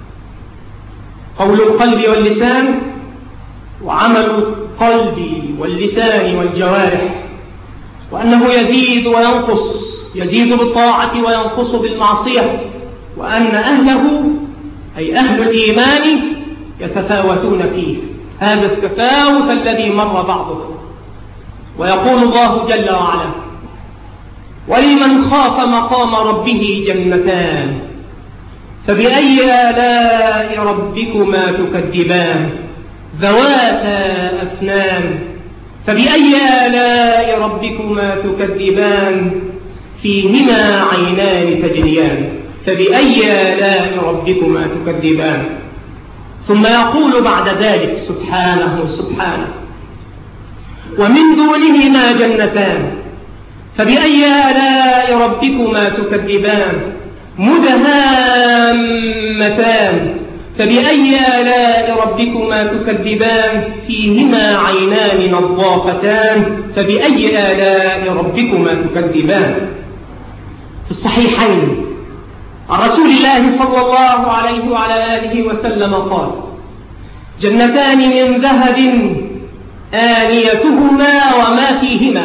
قول القلب واللسان، وعمل القلب واللسان والجوارح، وأنه يزيد وينقص، يزيد بالطاعة وينقص بالمعصية، وأن أهله أي أهل الإيمان يتفاوتون فيه هذا التفاوت الذي مر بعضهم. ويقول الله جل وعلا: ولمن خاف مقام ربه جنتان فبأي آلاء ربكما تكذبان ذواتا أفنان فبأي آلاء ربكما تكذبان فيهما عينان تجريان فبأي آلاء ربكما تكذبان. ثم يقول بعد ذلك سبحانه سبحانه: ومن دونهما جنتان فبأي آلاء ربكما تكذبان مدهامتان فبأي آلاء ربكما تكذبان فيهما عينان نضاختان فبأي آلاء ربكما تكذبان. في الصحيحين عن رسول الله صلى الله عليه وعلى آله وسلم قال: جنتان من ذهب آنيتهما وما فيهما،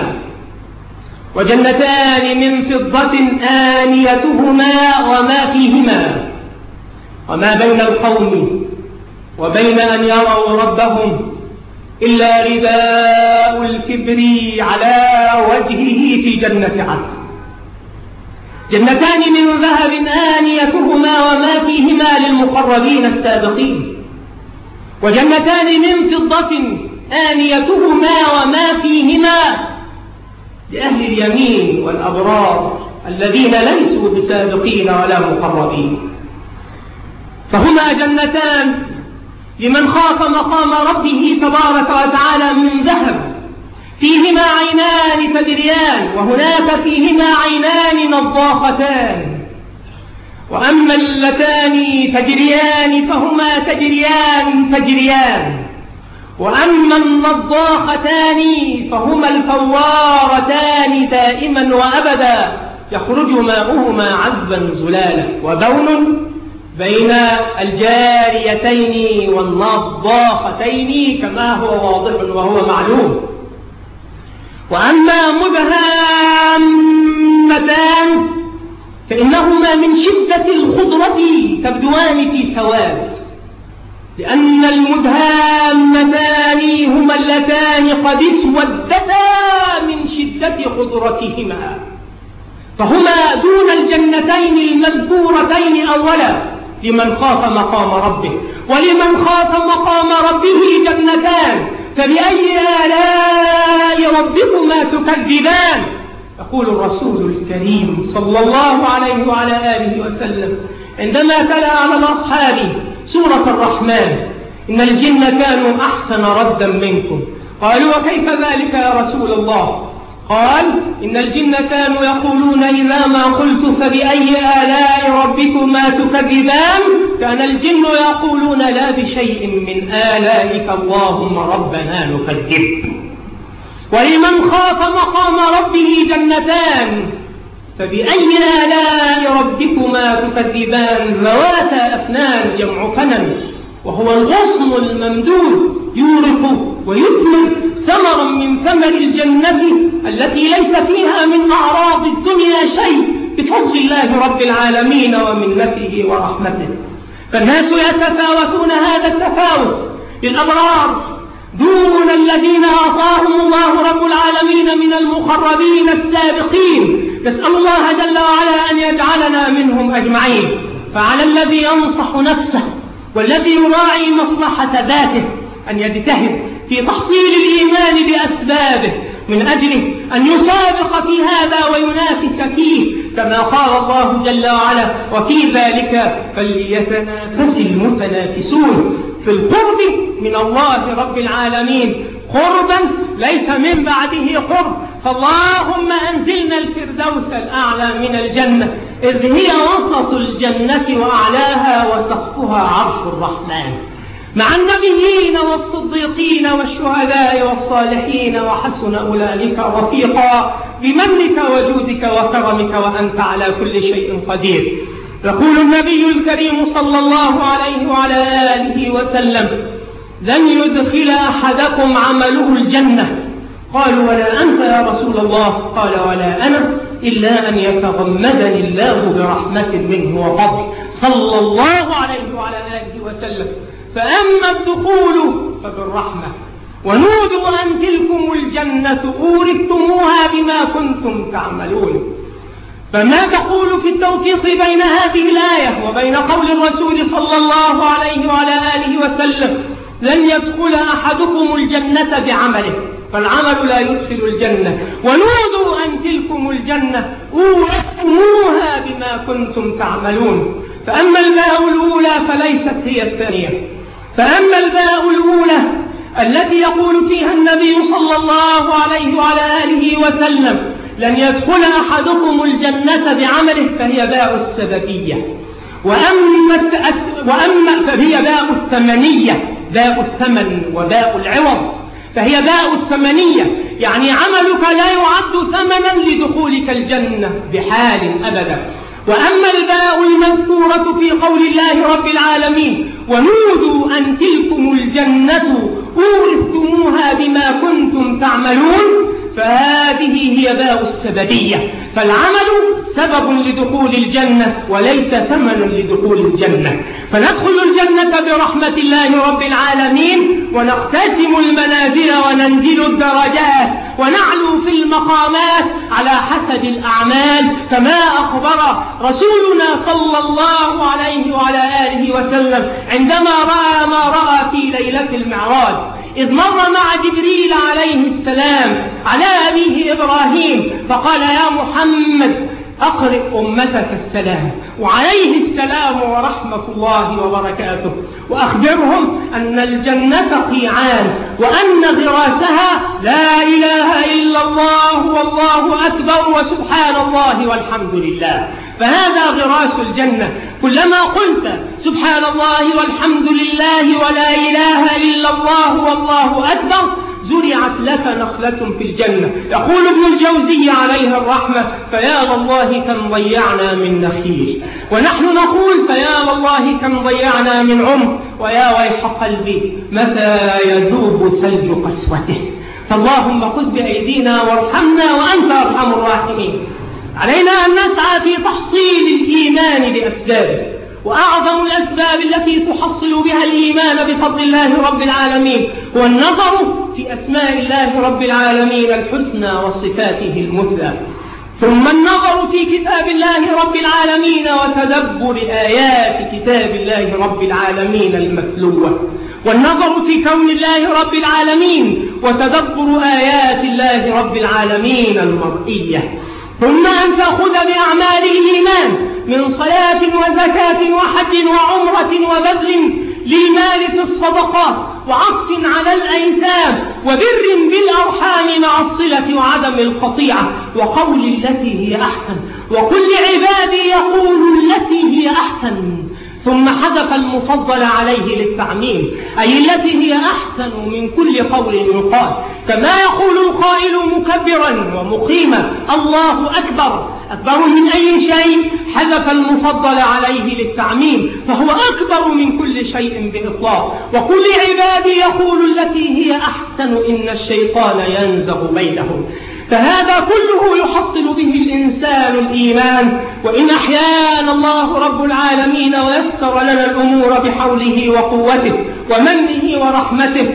وجنتان من فضة آنيتهما وما فيهما، وما بين القوم وبين أن يروا ربهم إلا رداء الكبر على وجهه في جنة عدن. جنتان من ذهب آنيتهما وما فيهما للمقربين السابقين، وجنتان من فضة آنيتهما وما فيهما لأهل اليمين والأبرار الذين ليسوا بسابقين ولا مقربين. فهما جنتان لمن خاف مقام ربه تبارك وتعالى من ذهب فيهما عينان تجريان، وهناك فيهما عينان نضاختان. وأما اللتان تجريان فهما تجريان تجريان، وأما النضاختان فهما الفوارتان دائما وأبدا يخرج ماؤهما عذبا زلالا، وبون بين الجاريتين والنضاختين كما هو واضح وهو معلوم. وأما مدهامتان فإنهما من شدة الخضرة تبدوان في سواد، لأن المدهامتان هما اللتان قد اسودتا من شدة خضرتهما، فهما دون الجنتين المذكورتين أولا لمن خاف مقام ربه. ولمن خاف مقام ربه جنتان فبأي آلاء ربكما تكذبان. يقول الرسول الكريم صلى الله عليه وعلى آله وسلم عندما تلا على الأصحاب سورة الرحمن: إن الجن كانوا أحسن ردا منكم. قالوا: وكيف ذلك يا رسول الله؟ قال إن الجن كانوا يقولون إذا ما قلت فبأي آلاء ربكما تكذبان كان الجن يقولون لا بشيء من آلائك اللهم ربنا نكذب. ولمن خاف مقام ربه جنتان فبأي آلاء ربكما تكذبان ذواتا أفنان جمع فنن وهو الغصن الممدود يورق ويثمر ثمرا من ثمر الجنة التي ليس فيها من أعراض الدنيا شيء بفضل الله رب العالمين ومنته ورحمته. فالناس يتفاوتون هذا التفاوت للأبرار دون الذين أعطاهم الله رب العالمين من المقربين السابقين. نسأل الله جل وعلا أن يجعلنا منهم أجمعين. فعلى الذي ينصح نفسه والذي يراعي مصلحة ذاته أن يجتهد في تحصيل الإيمان بأسبابه من أجل أن يسابق في هذا وينافس فيه كما قال الله جل وعلا وفي ذلك فليتنافس المتنافسون. في القرب من الله رب العالمين قربا ليس من بعده قرب. فاللهم أنزلنا الفردوس الأعلى من الجنة إذ هي وسط الجنة وأعلاها وسقفها عرش الرحمن مع النبيين والصديقين والشهداء والصالحين وحسن أولئك رفيقا بمنك وجودك وكرمك وأنت على كل شيء قدير. يقول النبي الكريم صلى الله عليه وعلى آله وسلم لن يدخل أحدكم عمله الجنة. قالوا ولا أنت يا رسول الله؟ قال ولا أنا إلا أن يتغمدني الله برحمة منه وفضل صلى الله عليه وعلى آله وسلم. فأما الدخول فبالرحمة ونودوا أن تلكم الجنة أورثتموها بما كنتم تعملون. فما تقول في التوفيق بين هذه الآية وبين قول الرسول صلى الله عليه وعلى آله وسلم لن يدخل أحدكم الجنة بعمله فالعمل لا يدخل الجنة ونودوا أن تلكم الجنة أورثتموها بما كنتم تعملون. فأما الباء الأولى فليست هي الثانية. فأما الباء الأولى التي يقول فيها النبي صلى الله عليه وعلى آله وسلم لن يدخل أحدكم الجنة بعمله فهي باء السببية. وأما, وأما فهي باء الثمنية باء الثمن وباء العوض فهي باء الثمنية يعني عملك لا يعد ثمنا لدخولك الجنة بحال أبدا. وأما الباء المذكورة في قول الله رب العالمين ونودوا أن تلكم الجنة أورثتموها بما كنتم تعملون فهذه هي باء السببية. فالعمل سبب لدخول الجنة وليس ثمن لدخول الجنة. فندخل الجنة برحمة الله رب العالمين ونقتسم المنازل وننزل الدرجات ونعلو في المقامات على حسب الأعمال كما أخبر رسولنا صلى الله عليه وعلى آله وسلم عندما رأى ما رأى في ليلة المعراج إذ مر مع جبريل عليه السلام على أبيه إبراهيم فقال يا محمد أقرئ أمتك السلام وعليه السلام ورحمة الله وبركاته وأخبرهم أن الجنة قيعان وأن غراسها لا إله إلا الله والله أكبر وسبحان الله والحمد لله. فهذا غراس الجنة. كلما قلت سبحان الله والحمد لله ولا إله إلا الله والله أكبر زرعت لك نخلة في الجنة. يقول ابن الجوزي عليه الرحمة فيا الله كم ضيعنا من نخيل ونحن نقول فيا الله كم ضيعنا من عمر ويا ويح قلبي متى يذوب ثلج قسوته. فاللهم خذ بأيدينا وارحمنا وأنت أرحم الراحمين. علينا أن نسعى في تحصيل الإيمان بأسبابه وأعظم الأسباب التي تحصل بها الإيمان بفضل الله رب العالمين هو النظر في أسماء الله رب العالمين الحسنى وصفاته المثلى ثم النظر في كتاب الله رب العالمين وتدبر آيات كتاب الله رب العالمين المتلوة والنظر في كون الله رب العالمين وتدبر آيات الله رب العالمين المرئية ثم أن تأخذ بأعمال الإيمان من صلاة وزكاة وحج وعمرة وبذل للمال في الصدقات، وعطف على الأيتام، وبر بالأرحام مع الصلة وعدم القطيعة، وقول التي هي أحسن، وقل لعبادي يقولوا التي هي أحسن. ثم حذف المفضل عليه للتعميم، أي التي هي أحسن من كل قول يقال، كما يقول القائل مكبرا ومقيما الله أكبر أكبر من أي شيء، حذف المفضل عليه للتعميم، فهو أكبر من كل شيء بإطلاق. وكل عبادي يقول التي هي أحسن إن الشيطان ينزغ بينهم. فهذا كله يحصل به الإنسان الإيمان، وإن أحيانا الله رب العالمين ويسر لنا الأمور بحوله وقوته ومنه ورحمته،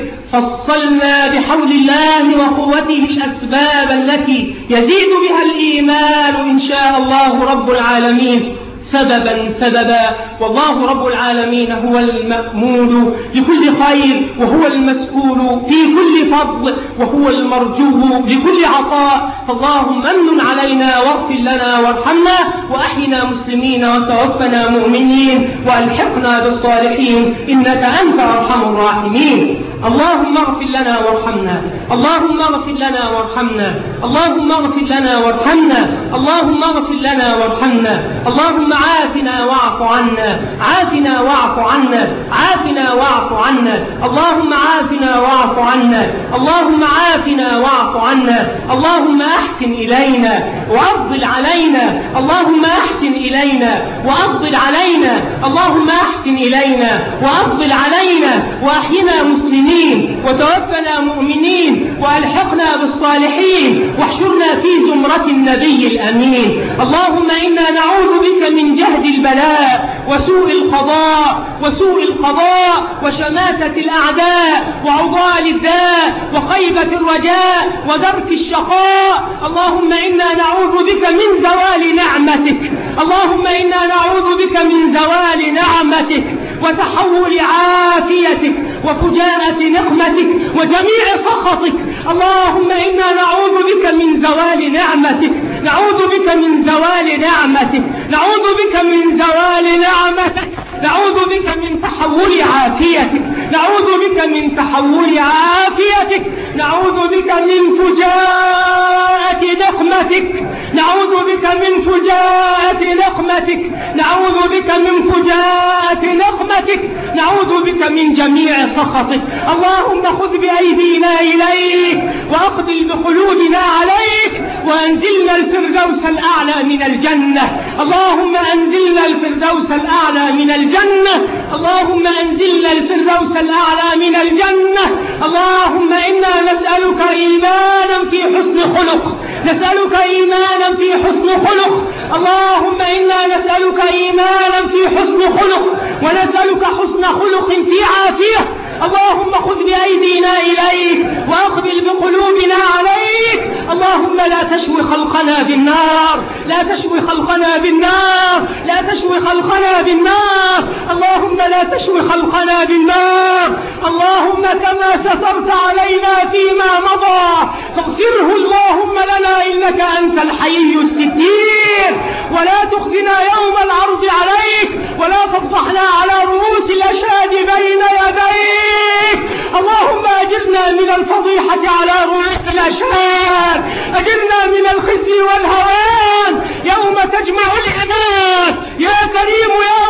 فصلنا بحول الله وقوته الأسباب التي يزيد بها الإيمان إن شاء الله رب العالمين سببا سببا. والله رب العالمين هو المأمول لكل خير، وهو المسؤول في كل فضل، وهو المرجو لكل عطاء. فاللهم امن علينا واغفر لنا وارحمنا، وأحينا مسلمين وتوفنا مؤمنين، وألحقنا بالصالحين إنك أنت أرحم الراحمين. اللهم اغفر لنا وارحمنا، اللهم اغفر لنا وارحمنا، اللهم اغفر لنا وارحمنا، اللهم اغفر لنا وارحمنا، اللهم عافنا واعف عنا، عافنا واعف عنا، عافنا واعف عنا، اللهم عافنا واعف عنا، اللهم عافنا واعف عنا، اللهم احسن الينا وافضل علينا، اللهم احسن الينا وافضل علينا، اللهم احسن الينا وافضل علينا، واحينا مسلمين وتوفنا مؤمنين، والحقنا بالصالحين، واحشرنا في زمرة النبي الأمين. اللهم إنا نعوذ بك من جهد البلاء وسوء القضاء وسوء القضاء وشماتة الأعداء وعضال الداء وخيبة الرجاء ودرك الشقاء. اللهم إنا نعوذ بك من زوال نعمتك، اللهم إنا نعوذ بك من زوال نعمتك وتحول عافيتك وفجاءة نقمتك وجميع سخطك. اللهم إنا نعوذ بك من زوال نعمتك، نعوذ بك من زوال نعمتك، نعوذ بك من زوال نعمتك، نعوذ بك من تحول عافيتك، نعوذ بك من تحول عافيتك، نعوذ بك من فجاءة نقمتك، نعوذ بك من فجاءة نقمتك، نعوذ بك من فجاءة نقمتك، نعوذ بك من جميع سخطك. اللهم خذ بأيدينا إليك، وأقبل بقلوبنا عليك، وأنزلنا الفردوس الأعلى من الجنة. اللهم أنزلنا الفردوس الأعلى من الجنة، اللهم أنزلنا الفردوس الأعلى من الجنة. اللهم إنا نسألك إيمانا في حسن خلق، نسألك إيمانا في حسن خلق، اللهم إنا نسألك إيمانا في حسن خلق، ونسألك حسن خلق في عافية. اللهم خذ بأيدينا إليك، وأقبل بقلوبنا عليك. اللهم لا تشوي خلقنا بالنار، لا تشوي خلقنا بالنار، لا تشوي خلقنا بالنار، اللهم لا تشوي خلقنا بالنار. اللهم كما سترت علينا فيما مضى فاغفره اللهم لنا إنك أنت الحي الستير، ولا تخزنا يوم العرض عليك، ولا تفضحنا على رؤوس الأشهاد بين يديك. اللهم أجرنا من الفضيحة على رؤوس الأشهاد، أجرنا من الخزي والهوان يوم تجمع العباد يا كريم يا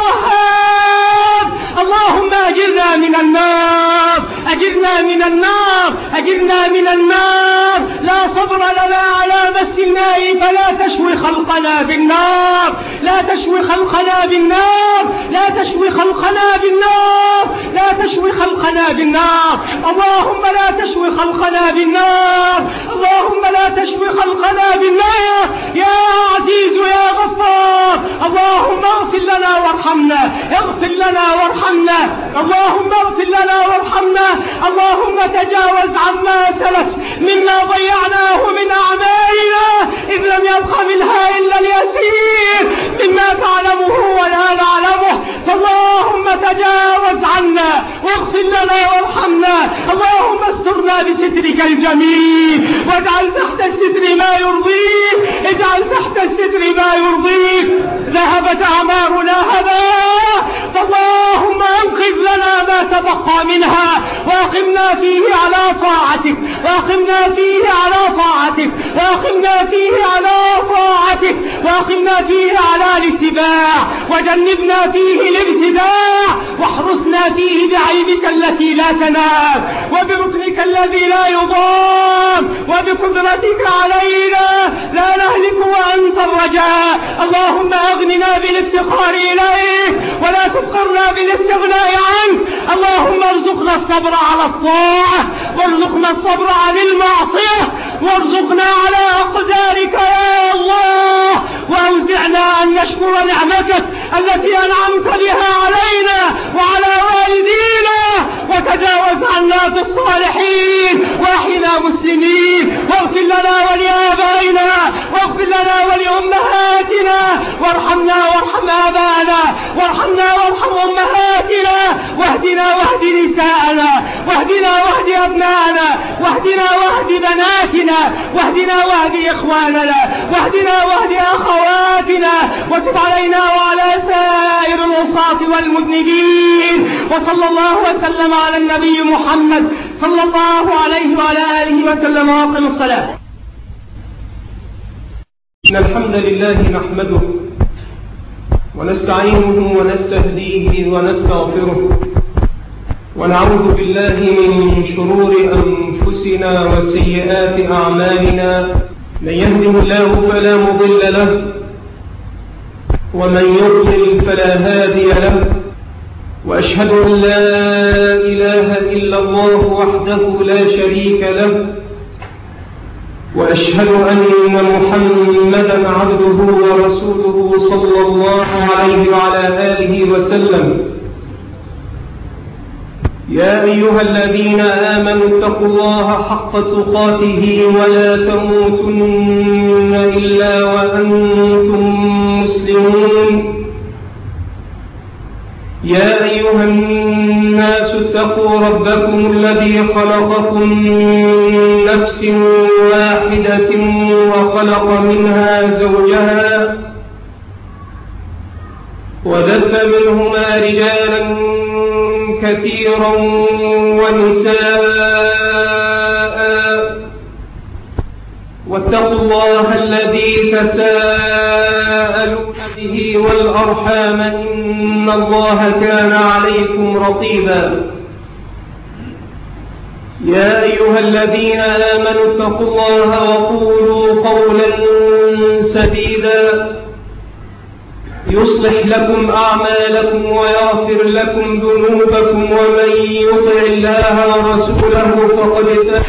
وهاب. اللهم أجرنا من النار، أجرنا من النار، أجرنا من النار. لا صبر لنا على مس الماء فلا تشوي خلقنا بالنار، لا تشوي خلقنا بالنار، لا تشوي خلقنا بالنار، لا تشوي خلقنا بالنار. اللهم لا تشوي خلقنا بالنار، اللهم لا تشوي خلقنا بالنار يا عزيز يا غفار. اللهم اغفر لنا وارحمنا، اغفر لنا وارحمنا، اللهم اغفر لنا وارحمنا. اللهم تجاوز عما سلف مما ضيعناه من أعمالنا، إذ لم يبق منها إلا اليسير مما تعلمه ولا نعلمه. فاللهم تجاوز عنا واغفر لنا وارحمنا. اللهم استرنا بسترك الجميل، واجعل تحت الستر ما يرضيك، اجعل تحت الستر ما يرضيك. ذهبت أعمارنا هباء، فاللهم انقذ لنا ما ما تبقى منها، وأقمنا فيه على طاعتك، وأقمنا فيه على طاعتك، وأقمنا فيه على طاعتك، وأقمنا فيه على الاتباع، وجنبنا فيه الابتداع، واحرسنا فيه بعينك التي لا تنام، وبركنك الذي لا يضام، وبقدرتك علينا لا نهلك وأنت الرجاء. اللهم أغننا بالافتقار إليك ولا تفقرنا بالاستغناء عنك. اللهم ارزقنا الصبر على الطاعة، وارزقنا الصبر عن المعصية، وارزقنا على أقدارك يا الله، وأوزعنا أن نشكر نعمتك التي أنعمت بها علينا وعلى والدينا، وتجاوز عنا في الصالحين، وأحينا مسلمين، واغفر لنا ولآبائنا، واغفر لنا ولأمهاتنا، وارحمنا وارحم آبائنا، وارحمنا وارحم أمهاتنا، واهدنا واهد نساءنا، واهدنا واهد أبناءنا، واهدنا واهد بناتنا، واهدنا واهد إخواننا، واهدنا واهد أخواتنا، وتب علينا وعلى سائر العصاة والمذنبين. وصلى الله وسلم على النبي محمد صلى الله عليه وعلى آله وسلم. وأقم الصلاة. إن الحمد لله نحمده ونستعينه ونستهديه ونستغفره، ونعوذ بالله من شرور أنفسنا وسيئات أعمالنا. من يهده الله فلا مضل له، ومن يضلل فلا هادي له، وأشهد أن لا إله إلا الله وحده لا شريك له، وأشهد أن محمدا عبده ورسوله صلى الله عليه وعلى آله وسلم. يا أيها الذين آمنوا اتقوا الله حق تقاته ولا تموتن إلا وأنتم مسلمون. يا أيها الناس اتقوا ربكم الذي خلقكم من نفس واحدة وخلق منها زوجها، وبث منهما رجالا كثيرا ونساء، واتقوا الله الذي تساءلون به والأرحام إن الله كان عليكم رقيبا. يا أيها الذين آمنوا اتقوا الله وقولوا قولا سديدا يصلح لكم أعمالكم ويغفر لكم ذنوبكم، ومن يطع الله ورسوله فقد فاز.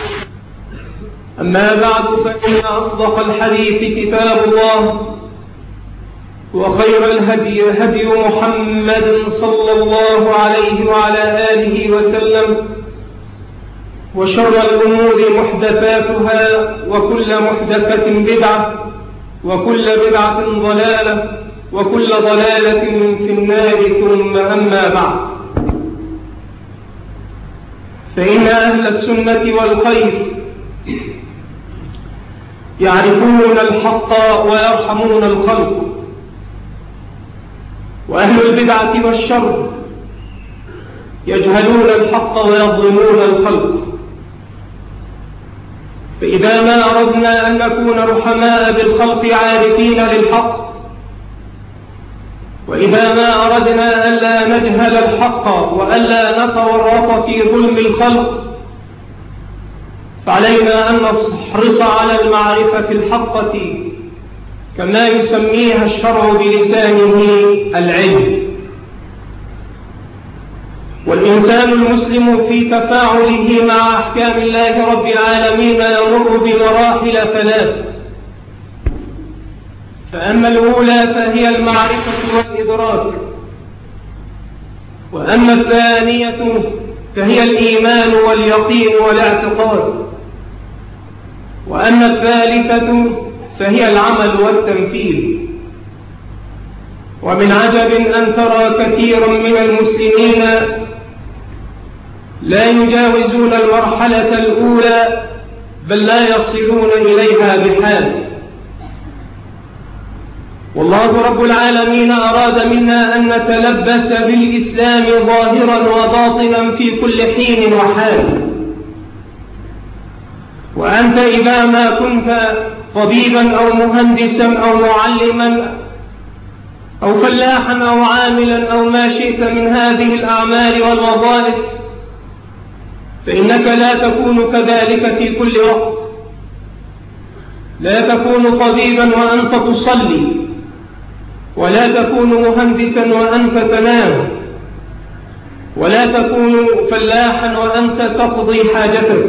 أما بعد، فإن أصدق الحديث كتاب الله، وخير الهدي هدي محمد صلى الله عليه وعلى آله وسلم، وشر الأمور محدثاتها، وكل محدثة بدعة، وكل بدعة ضلالة، وكل ضلالة في النار. ثم أما بعد، فإن أهل السنة والخير يعرفون الحق ويرحمون الخلق، وأهل البدعة والشر يجهلون الحق ويظلمون الخلق. فإذا ما أردنا أن نكون رحماء بالخلق عارفين للحق، وإذا ما أردنا ألا نجهل الحق وألا نتورط في ظلم الخلق، فعلينا أن نحرص على المعرفة الحقة كما يسميها الشرع بلسانه العلم. والإنسان المسلم في تفاعله مع أحكام الله رب العالمين يمر بمراحل ثلاث. فأما الأولى فهي المعرفة والإدراك، وأما الثانية فهي الإيمان واليقين والاعتقاد، وأما الثالثة فهي العمل والتنفيذ. ومن عجب أن ترى كثيرا من المسلمين لا يجاوزون المرحلة الأولى، بل لا يصلون إليها بحال. والله رب العالمين أراد منا أن نتلبس بالإسلام ظاهرا وباطنا في كل حين وحال. وأنت إذا ما كنت طبيبا أو مهندسا أو معلما أو فلاحا أو عاملا أو ما شئت من هذه الأعمال والوظائف، فإنك لا تكون كذلك في كل وقت. لا تكون طبيبا وأنت تصلي، ولا تكون مهندسا وأنت تنام، ولا تكون فلاحا وأنت تقضي حاجتك.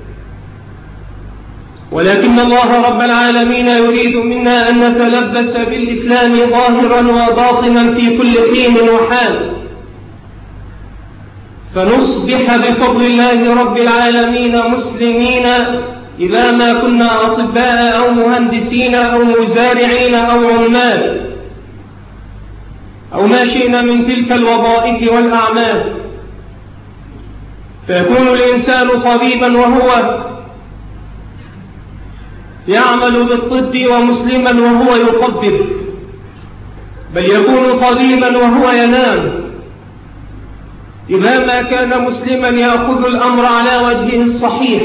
ولكن الله رب العالمين يريد منا أن نتلبس بالإسلام ظاهرا وباطنا في كل حين وحال، فنصبح بفضل الله رب العالمين مسلمين إذا ما كنا أطباء أو مهندسين أو مزارعين أو عمال أو ما شئنا من تلك الوظائف والأعمال. فيكون الإنسان طبيبا وهو يعمل بالطب ومسلما وهو يطبب، بل يكون طبيبا وهو ينام. إذا ما كان مسلما يأخذ الأمر على وجهه الصحيح،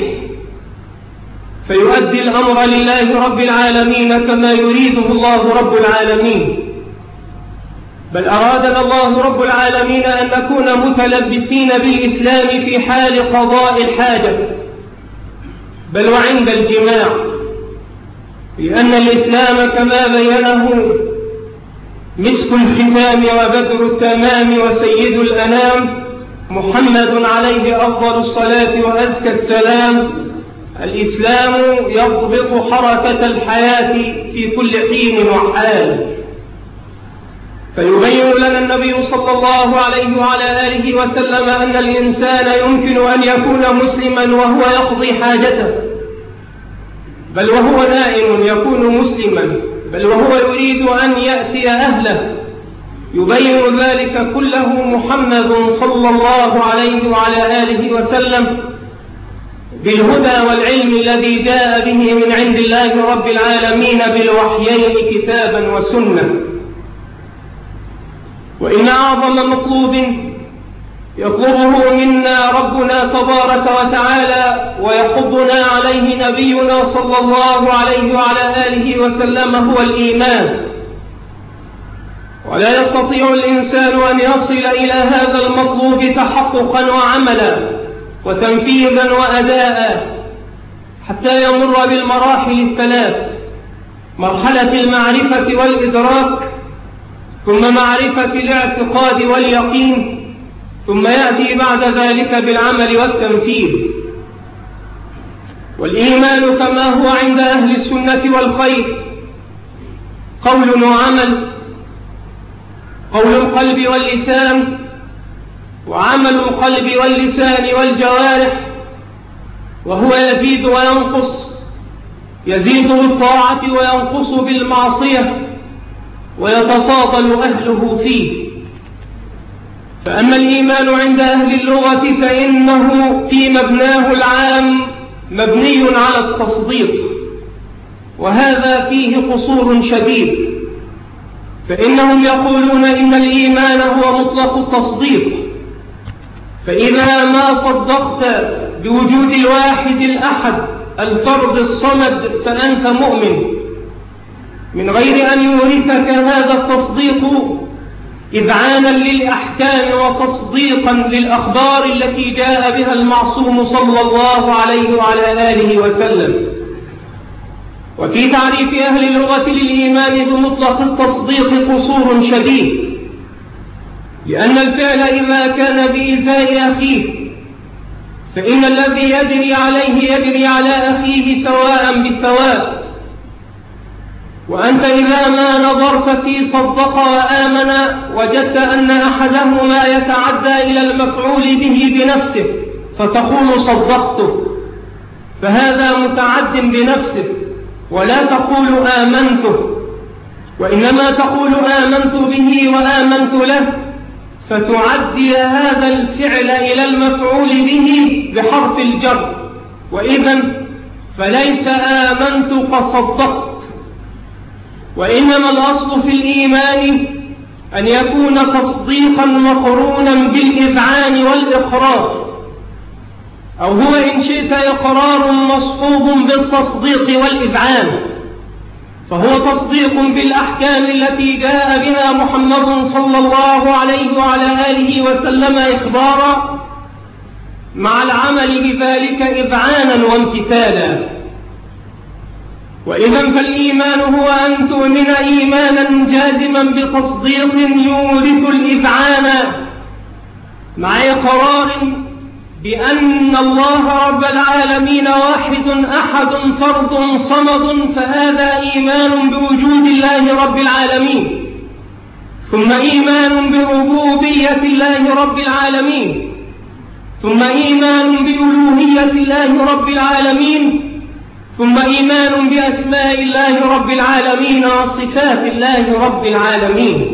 فيؤدي الأمر لله رب العالمين كما يريده الله رب العالمين. بل أرادنا الله رب العالمين أن نكون متلبسين بالإسلام في حال قضاء الحاجة، بل وعند الجماع، لأن الإسلام كما بينه مسك الختام وبدر التمام وسيد الأنام محمد عليه أفضل الصلاة وأزكى السلام، الإسلام يضبط حركة الحياة في كل حين وحال. فيبين لنا النبي صلى الله عليه وعلى آله وسلم أن الإنسان يمكن أن يكون مسلما وهو يقضي حاجته، بل وهو نائم يكون مسلما، بل وهو يريد أن يأتي أهله. يبين ذلك كله محمد صلى الله عليه وعلى آله وسلم بالهدى والعلم الذي جاء به من عند الله رب العالمين بالوحيين كتابا وسنة. وإن أعظم مطلوب يطلبه منا ربنا تبارك وتعالى ويحضنا عليه نبينا صلى الله عليه وعلى آله وسلم هو الإيمان. ولا يستطيع الإنسان أن يصل إلى هذا المطلوب تحققا وعملا وتنفيذا وأداء حتى يمر بالمراحل الثلاث: مرحلة المعرفة والإدراك، ثم معرفة الاعتقاد واليقين، ثم يأتي بعد ذلك بالعمل والتنفيذ. والإيمان كما هو عند أهل السنة والخير قول وعمل، قول القلب واللسان، وعمل القلب واللسان والجوارح، وهو يزيد وينقص، يزيد بالطاعة وينقص بالمعصية، ويتفاضل أهله فيه. فأما الإيمان عند أهل اللغة فإنه في مبناه العام مبني على التصديق، وهذا فيه قصور شديد. فإنهم يقولون إن الإيمان هو مطلق التصديق، فإذا ما صدقت بوجود الواحد الأحد الفرد الصمد فأنت مؤمن، من غير أن يورثك هذا التصديق إذعانا للأحكام وتصديقا للأخبار التي جاء بها المعصوم صلى الله عليه وعلى آله وسلم. وفي تعريف أهل اللغة للإيمان بمطلق التصديق قصور شديد، لأن الفعل إذا كان بإزاء أخيه فإن الذي يجري عليه يجري على أخيه سواء بسواء. وأنت إذا ما نظرت في صدق وآمن وجدت أن أحدهما يتعدى إلى المفعول به بنفسه فتقول صدقته، فهذا متعد بنفسه، ولا تقول آمنته، وإنما تقول آمنت به وآمنت له، فتعدي هذا الفعل إلى المفعول به بحرف الجر، وإذن فليس آمنت قد صدقت. وإنما الأصل في الإيمان أن يكون تصديقا مقرونا بالإذعان والإقرار، أو هو إن شئت إقرار مصحوب بالتصديق والإذعان، فهو تصديق بالأحكام التي جاء بها محمد صلى الله عليه وعلى آله وسلم إخبارا، مع العمل بذلك إذعانا وامتثالا. وإذا فالإيمان هو أن تؤمن إيمانا جازما بتصديق يورث الإذعان، مع إقرار بأن الله رب العالمين واحد أحد فرد صمد، فهذا إيمان بوجود الله رب العالمين. ثم إيمان بربوبية الله رب العالمين، ثم إيمان بألوهية الله رب العالمين، ثم إيمان بأسماء الله رب العالمين وصفات الله رب العالمين.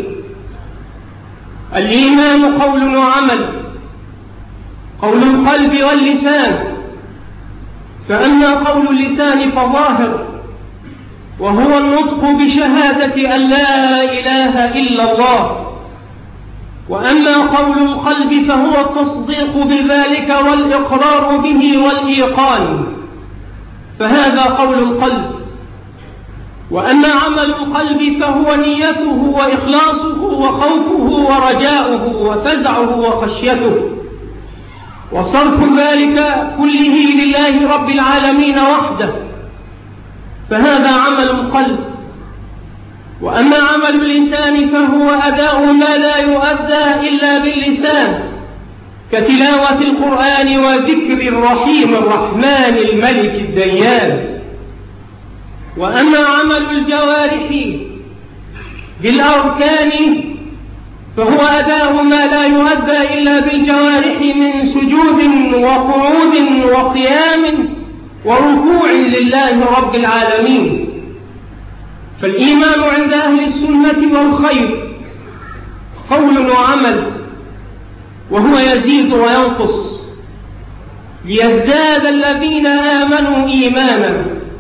الإيمان قول وعمل، قول القلب واللسان، فأما قول اللسان فظاهر، وهو النطق بشهادة أن لا إله إلا الله، وأما قول القلب فهو التصديق بذلك والإقرار به والإيقان، فهذا قول القلب. وأما عمل القلب فهو نيته وإخلاصه وخوفه ورجاؤه وفزعه وخشيته، وصرف ذلك كله لله رب العالمين وحده، فهذا عمل القلب. وأما عمل اللسان فهو أداء ما لا يؤدى إلا باللسان، كتلاوة القرآن وذكر الرحيم الرحمن الملك الديان. وأما عمل الجوارح بالأركان فهو أداء ما لا يؤدى إلا بالجوارح من سجود وقعود وقيام وركوع لله رب العالمين. فالإيمان عند أهل السنة والخير قول وعمل، وهو يزيد وينقص، ليزداد الذين آمنوا إيمانا،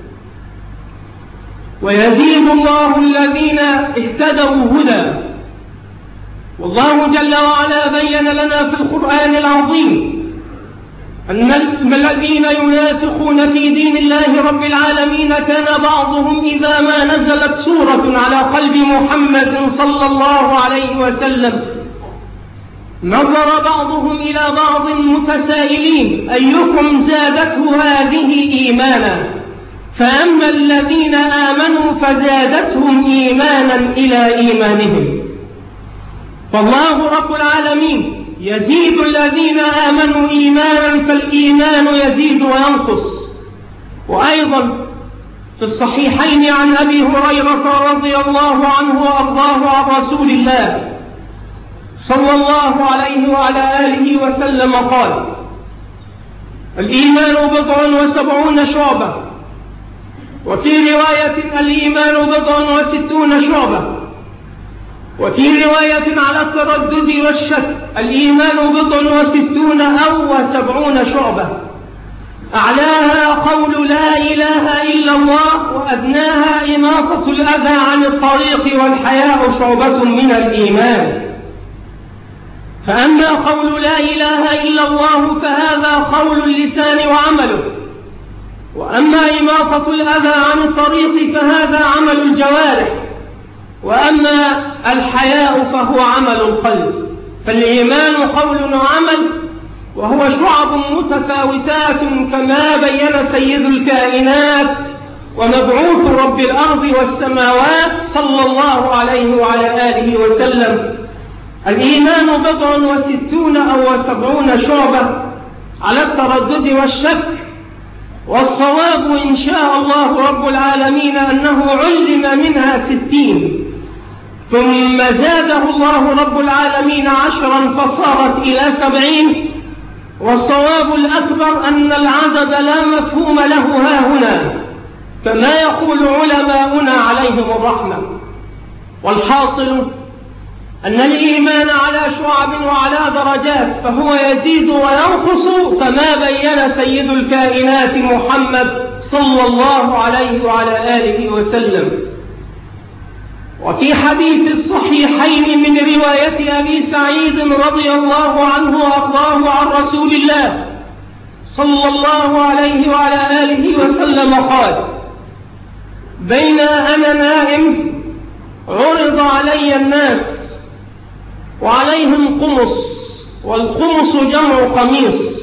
ويزيد الله الذين اهتدوا هدى. والله جل وعلا بين لنا في القرآن العظيم أن الذين ينافقون في دين الله رب العالمين كان بعضهم إذا ما نزلت سورة على قلب محمد صلى الله عليه وسلم نظر بعضهم إلى بعض متسائلين أيكم زادته هذه إيمانا، فأما الذين آمنوا فزادتهم إيمانا إلى إيمانهم. فالله رب العالمين يزيد الذين آمنوا إيمانا، فالإيمان يزيد وينقص. وأيضا في الصحيحين عن أبي هريرة رضي الله عنه وأرضاه عن رسول الله صلى الله عليه وعلى آله وسلم قال: الإيمان بضع وسبعون شعبة، وفي رواية الإيمان بضع وستون شعبة، وفي رواية على التردد والشك الإيمان بضع وستون أو وسبعون شعبة، أعلاها قول لا إله إلا الله، وأدناها إماطة الأذى عن الطريق، والحياء شعبة من الإيمان. فأما قول لا إله إلا الله فهذا قول اللسان وعمله، وأما إماطة الأذى عن الطريق فهذا عمل الجوارح، وأما الحياء فهو عمل القلب. فالإيمان قول وعمل، وهو شعب متفاوتات كما بين سيد الكائنات ومبعوث رب الأرض والسماوات صلى الله عليه وعلى آله وسلم. الإيمان بضع وستون أو سبعون شعبة على التردد والشك، والصواب إن شاء الله رب العالمين أنه علم منها ستين، ثم زاده الله رب العالمين عشرا فصارت إلى سبعين. والصواب الأكبر أن العدد لا مفهوم له ها هنا، كما يقول علماؤنا عليهم الرحمة. والحاصل أن الإيمان على شعب وعلى درجات، فهو يزيد وينقص كما بين سيد الكائنات محمد صلى الله عليه وعلى آله وسلم. وفي حديث الصحيحين من رواية أبي سعيد رضي الله عنه وأرضاه عن رسول الله صلى الله عليه وعلى آله وسلم قال: بين أنا نائم عرض علي الناس وعليهم قمص، والقمص جمع قميص،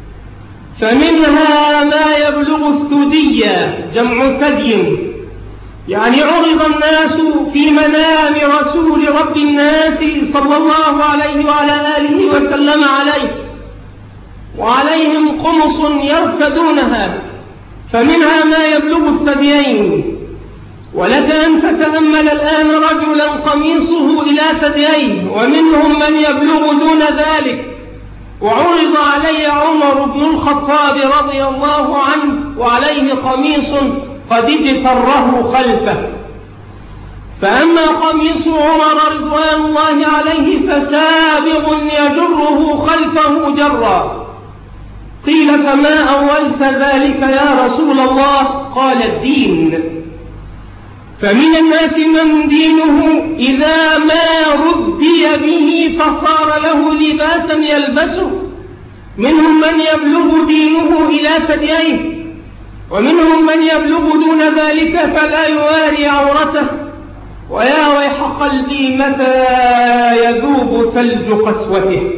فمنها ما يبلغ الثدية جمع ثدي، يعني عرض الناس في منام رسول رب الناس صلى الله عليه وعلى آله وسلم عليه، وعليهم قمص يرتدونها، فمنها ما يبلغ الثديين. ولك أن تتأمل الآن رجلا قميصه إلى ثدييه، ومنهم من يبلغ دون ذلك. وعرض علي عمر بن الخطاب رضي الله عنه وعليه قميص قد اجتره خلفه، فأما قميص عمر رضوان الله عليه فسابغ يجره خلفه جرا. قيل: فما أولت ذلك يا رسول الله؟ قال: الدين. فمن الناس من دينه إذا ما ردي به فصار له لباسا يلبسه، منهم من يبلغ دينه إلى ثدييه، ومنهم من يبلغ دون ذلك فلا يواري عورته. ويا ويح قلبي متى يذوب ثلج قسوته.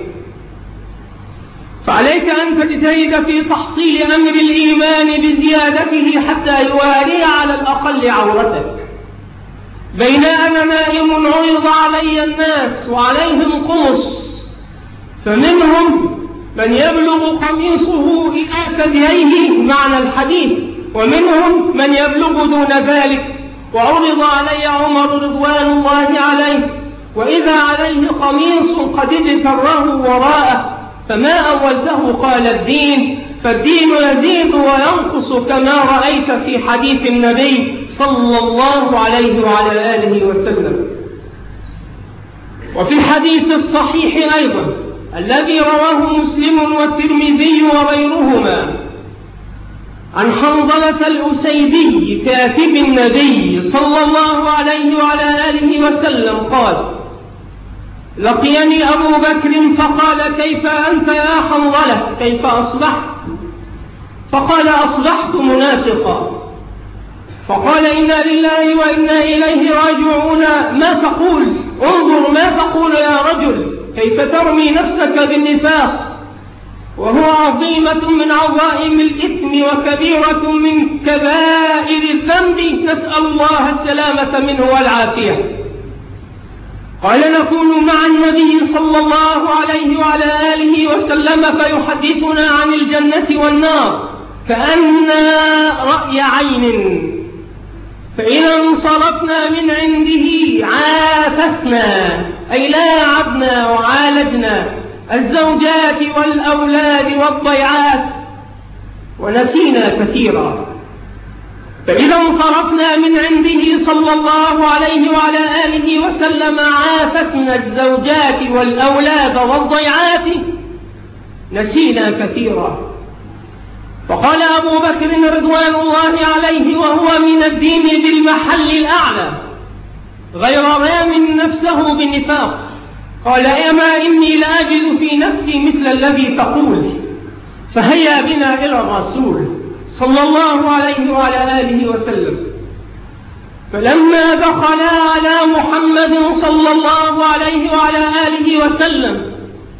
فعليك أن تجتهد في تحصيل أمر الإيمان بزيادته حتى يواري على الأقل عورتك. بين أنا نائم عرض علي الناس وعليهم قمص، فمنهم من يبلغ قميصه إلى ثدييه معنى الحديث، ومنهم من يبلغ دون ذلك. وعرض علي عمر رضوان الله عليه وإذا عليه قميص قد اجتره وراءه، فما أولته؟ قال: الدين. فالدين يزيد وينقص كما رأيت في حديث النبي صلى الله عليه وعلى آله وسلم. وفي الحديث الصحيح أيضا الذي رواه مسلم والترمذي وغيرهما عن حنظلة الأسيدي كاتب النبي صلى الله عليه وعلى آله وسلم قال: لقيني أبو بكر فقال: كيف أنت يا حنظلة؟ كيف أصبحت؟ فقال: أصبحت منافقا. فقال: إنا لله وإنا إليه راجعون. ما تقول؟ انظر ما تقول يا رجل، كيف ترمي نفسك بالنفاق وهو عظيمة من عظائم الإثم وكبيرة من كبائر الذنب، نسأل الله السلامة منه والعافية. قال: نكون مع النبي صلى الله عليه وعلى آله وسلم فيحدثنا عن الجنة والنار كأن رأي عين، فإذا انصرفنا من عنده عافسنا، أي لاعبنا وعالجنا الزوجات والأولاد والضيعات ونسينا كثيرا. فإذا انصرفنا من عنده صلى الله عليه وعلى آله وسلم عافسنا الزوجات والأولاد والضيعات نسينا كثيرا. فقال أبو بكر رضوان الله عليه وهو من الدين بالمحل الأعلى غير رام نفسه بالنفاق، قال: أما إني لأجد في نفسي مثل الذي تقول، فهيا بنا إلى الرسول صلى الله عليه وعلى آله وسلم. فلما دخلا على محمد صلى الله عليه وعلى آله وسلم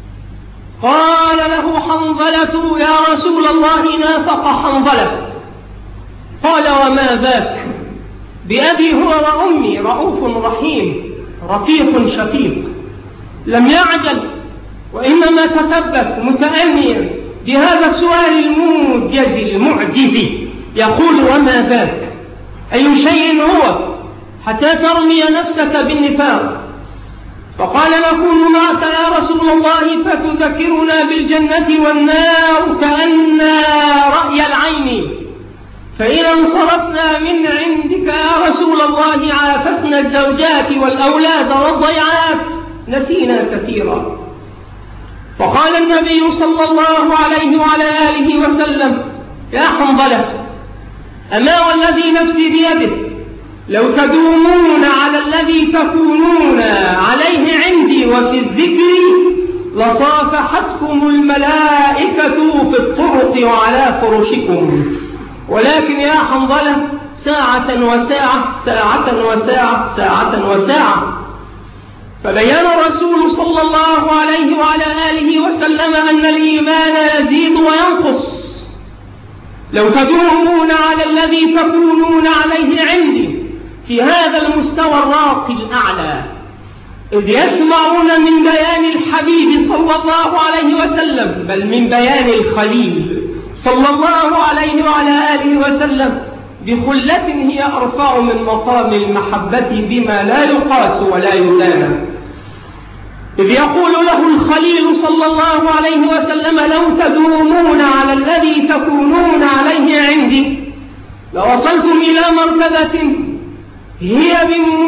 قال له حنظلة: يا رسول الله نافق حنظلة. قال: وما ذاك؟ بأبي هو وأمي رؤوف رحيم رفيق شفيق. لم يعجل وإنما تثبت متأنيا بهذا السؤال الموجز المعجز، يقول: وما ذاك؟ أي شيء هو حتى ترمي نفسك بالنفاق؟ فقال: نكون معك يا رسول الله فتذكرنا بالجنة والنار كأن رأي العين، فإذا انصرفنا من عندك يا رسول الله عافسنا الزوجات والأولاد والضيعات نسينا كثيرا. فقال النبي صلى الله عليه وعلى آله وسلم: يا حنظلة، أما والذي نفسي بيده لو تدومون على الذي تكونون عليه عندي وفي الذكر لصافحتكم الملائكة في الطرق وعلى فرشكم، ولكن يا حنظلة ساعة وساعة ساعة وساعة ساعة وساعة. فبين الرسول صلى الله عليه وعلى آله وسلم أن الإيمان يزيد وينقص. لو تدومون على الذي تكونون عليه عندي في هذا المستوى الراقي الأعلى، إذ يسمعون من بيان الحبيب صلى الله عليه وسلم، بل من بيان الخليل صلى الله عليه وعلى آله وسلم بخلة هي أرفع من مقام المحبة بما لا يقاس ولا يدانى. إذ يقول له الخليل صلى الله عليه وسلم: لو تدومون على الذي تكونون عليه عندي لوصلتم إلى مرتبة هي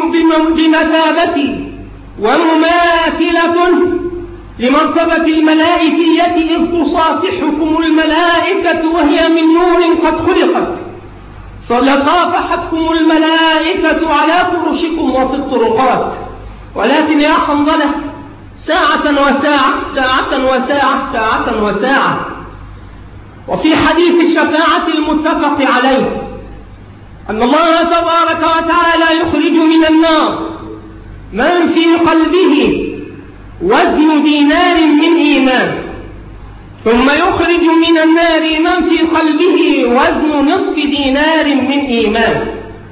بمثابتي ومماثلة لمرتبة الملائكية، إذ تصافحكم الملائكة وهي من نور قد خلقت، لصافحتكم الملائكة على فرشكم وفي الطرقات. ولكن يا حنظلة ساعة وساعة ساعة وساعة ساعة وساعة. وفي حديث الشفاعة المتفق عليه أن الله تبارك وتعالى يخرج من النار من في قلبه وزن دينار من إيمان، ثم يخرج من النار من في قلبه وزن نصف دينار من إيمان.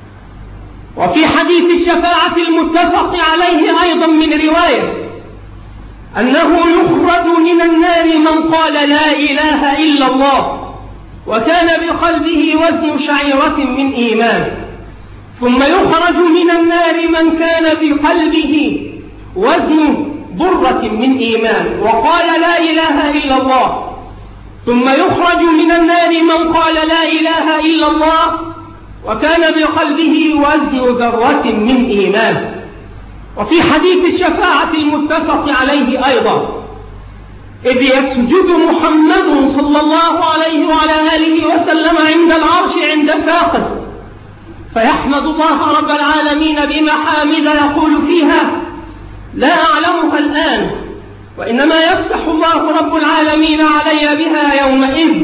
وفي حديث الشفاعة المتفق عليه أيضا من رواية أنه يخرج من النار من قال لا إله إلا الله وكان بقلبه وزن شعيرة من إيمان، ثم يخرج من النار من كان بقلبه وزن برة من إيمان وقال لا إله إلا الله، ثم يخرج من النار من قال لا إله إلا الله وكان بقلبه وزن ذرة من إيمان. وفي حديث الشفاعة المتفق عليه أيضا إذ يسجد محمد صلى الله عليه وعلى آله وسلم عند العرش عند ساقه، فيحمد الله رب العالمين بمحامد يقول فيها لا أعلمها الآن، وإنما يفتح الله رب العالمين علي بها يومئذ.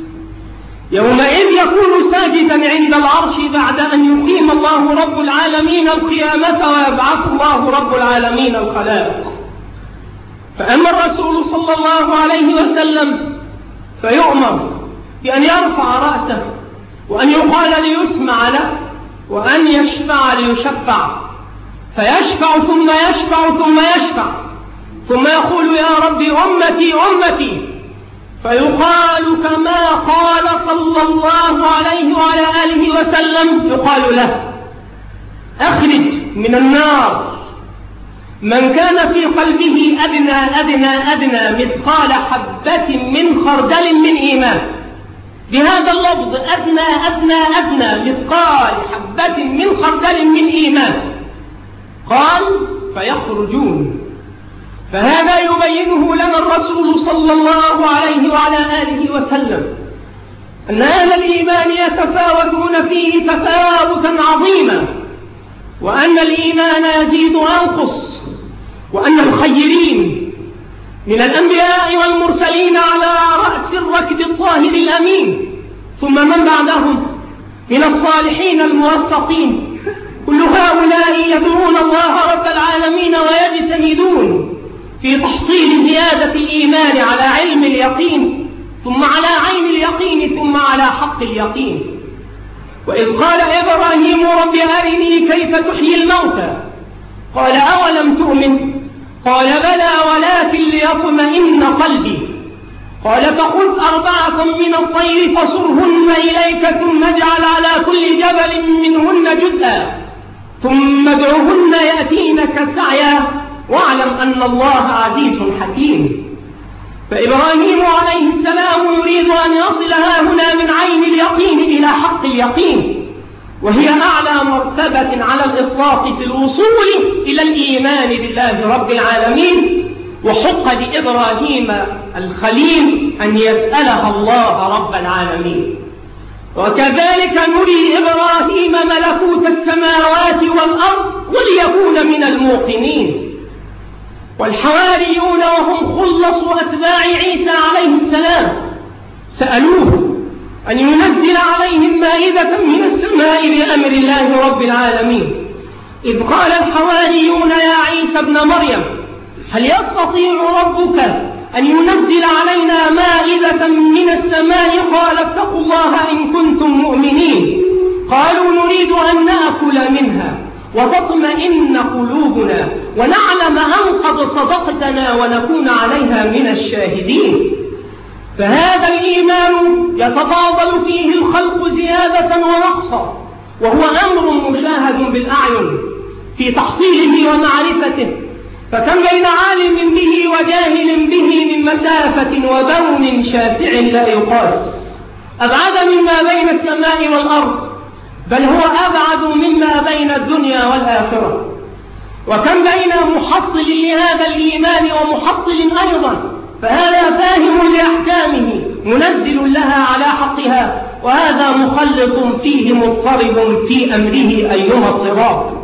يومئذ يكون ساجدا عند العرش بعد أن يقيم الله رب العالمين القيامة ويبعث الله رب العالمين الخلائق. فأما الرسول صلى الله عليه وسلم فيؤمر بأن يرفع رأسه وأن يقال ليسمع له وأن يشفع ليشفع، فيشفع ثم يشفع ثم يشفع، ثم يقول يا رب أمتي أمتي، فيقال كما قال صلى الله عليه وعلى آله وسلم، يقال له أخرج من النار من كان في قلبه أدنى أدنى أدنى مثقال حبة من خردل من إيمان. بهذا اللفظ أدنى أدنى أدنى مثقال حبة من خردل من إيمان. قال فيخرجون. فهذا يبينه لنا الرسول صلى الله عليه وعلى آله وسلم أن أهل الإيمان يتفاوتون فيه تفاوتا عظيما، وأن الإيمان يزيد وينقص، وأن الخيرين من الأنبياء والمرسلين على رأس الركب الطاهر الأمين، ثم من بعدهم من الصالحين الموفقين، كل هؤلاء يدعون الله رب العالمين ويجتهدون في تحصيل زيادة الإيمان على علم اليقين، ثم على عين اليقين، ثم على حق اليقين. وإذ قال إبراهيم رب أرني كيف تحيي الموتى، قال أولم تؤمن، قال بلى ولكن ليطمئن قلبي، قال فخذ أربعة من الطير فصرهن إليك ثم اجعل على كل جبل منهن جزءا ثم ادعهن يأتينك سعيا واعلم أن الله عزيز حكيم. فإبراهيم عليه السلام يريد أن يصلها هنا من عين اليقين إلى حق اليقين، وهي أعلى مرتبة على الإطلاق في الوصول إلى الإيمان بالله رب العالمين. وحق لإبراهيم الخليل أن يسألها الله رب العالمين. وكذلك نري إبراهيم ملكوت السماوات والأرض وليكون من الموقنين. والحواريون وهم خلص أتباع عيسى عليه السلام سألوه أن ينزل عليهم مائدة من السماء بأمر الله رب العالمين، إذ قال الحواريون يا عيسى ابن مريم هل يستطيع ربك أن ينزل علينا مائدة من السماء؟ قال اتقوا الله إن كنتم مؤمنين. قالوا نريد أن نأكل منها وتطمئن قلوبنا ونعلم أن قد صدقتنا ونكون عليها من الشاهدين. فهذا الإيمان يتفاضل فيه الخلق زيادة ونقصا، وهو أمر مشاهد بالأعين في تحصيله ومعرفته، فكم بين عالم به وجاهل به من مسافة وبون شاسع لا يقاس، أبعد مما بين السماء والأرض، بل هو أبعد مما بين الدنيا والآخرة. وكم بين محصل لهذا الإيمان ومحصل أيضا، فهذا فاهم لأحكامه منزل لها على حقها، وهذا مخلط فيه مضطرب في أمره أيها اضطراب.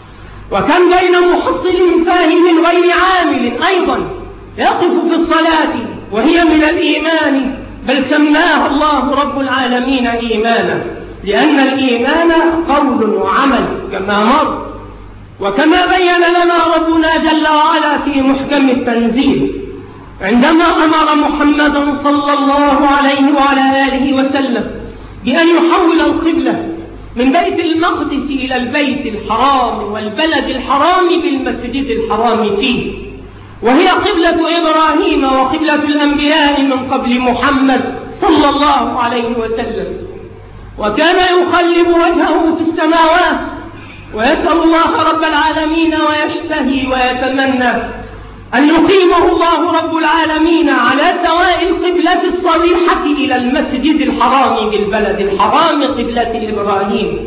وكم بين محصل فاهم غير عامل أيضا يقف في الصلاة وهي من الإيمان، بل سماها الله رب العالمين إيمانا، لأن الإيمان قول وعمل كما مر. وكما بين لنا ربنا جل وعلا في محكم التنزيل عندما أمر محمدا صلى الله عليه وعلى آله وسلم بأن يحول القبلة من بيت المقدس إلى البيت الحرام والبلد الحرام بالمسجد الحرام فيه، وهي قبلة إبراهيم وقبلة الأنبياء من قبل محمد صلى الله عليه وسلم. وكان يقلب وجهه في السماوات ويسأل الله رب العالمين ويشتهي ويتمنى أن يقيمه الله رب العالمين على سواء القبلة الصريحة إلى المسجد الحرام بالبلد الحرام قبلة إبراهيم.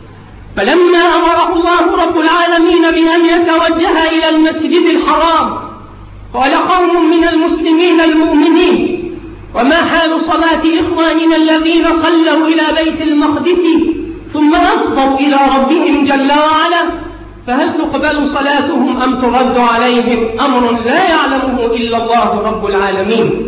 فلما أمره الله رب العالمين بأن يتوجه إلى المسجد الحرام قال قوم من المسلمين المؤمنين وما حال صلاة إخواننا الذين صلوا إلى بيت المقدس ثم أفضوا إلى ربهم جل وعلا، فهل تقبل صلاتهم أم ترد عليهم؟ أمر لا يعلمه إلا الله رب العالمين.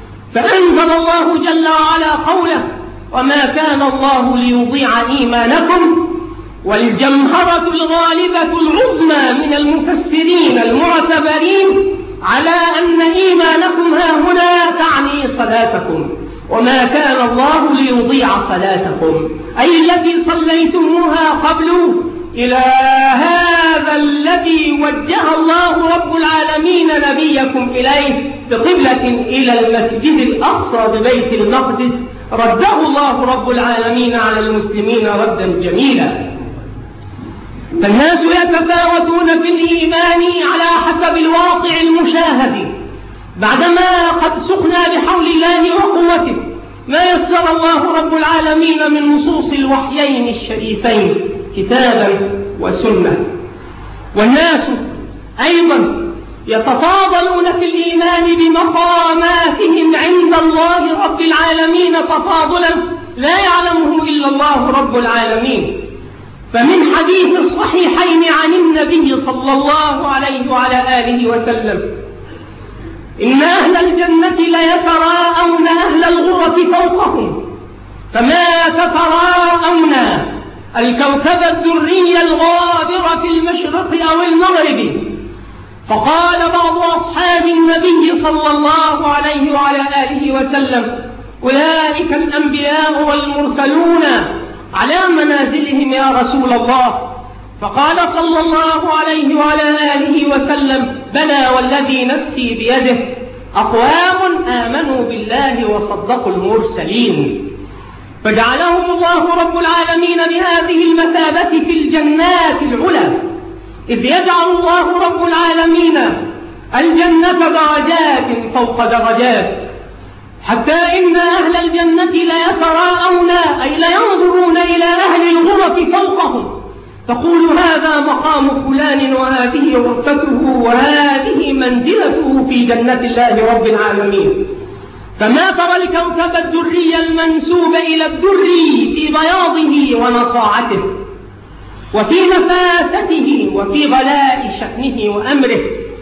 فأنزل الله جل وعلا قوله وما كان الله ليضيع إيمانكم. والجمهرة الغالبة العظمى من المفسرين المعتبرين على أن إيمانكم ها هنا تعني صلاتكم، وما كان الله ليضيع صلاتكم أي التي صليتموها قبل إلى هذا الذي وجه الله رب العالمين نبيكم إليه بقبلة إلى المسجد الأقصى ببيت المقدس، رده الله رب العالمين على المسلمين ردا جميلا. فالناس يتفاوتون في الإيمان على حسب الواقع المشاهد، بعدما قد سقنا بحول الله وقوته ما يسر الله رب العالمين من نصوص الوحيين الشريفين كتابا وسنة. والناس أيضا يتفاضلون في الإيمان بمقاماتهم عند الله رب العالمين تفاضلا لا يعلمه إلا الله رب العالمين. فمن حديث الصحيحين عن النبي صلى الله عليه وعلى آله وسلم إن أهل الجنة ليتراءون أهل الغرف فوقهم فما تتراءون الكوكب الدري الغابر في المشرق أو المغرب. فقال بعض أصحاب النبي صلى الله عليه وعلى آله وسلم أولئك الأنبياء والمرسلون على منازلهم يا رسول الله. فقال صلى الله عليه وعلى آله وسلم بلى والذي نفسي بيده أقوام آمنوا بالله وصدقوا المرسلين. فجعلهم الله رب العالمين بهذه المثابة في الجنات العلى، إذ يجعل الله رب العالمين الجنة درجات فوق درجات، حتى إن أهل الجنة ليتراءون أي لينظرون إلى أهل الغرف فوقهم تقول هذا مقام فلان وهذه غرفته وهذه منزلته في جنة الله رب العالمين. كما ترى الكوكب الدري المنسوب إلى الدر في بياضه ونصاعته وفي نفاسته وفي غلاء شأنه وأمره،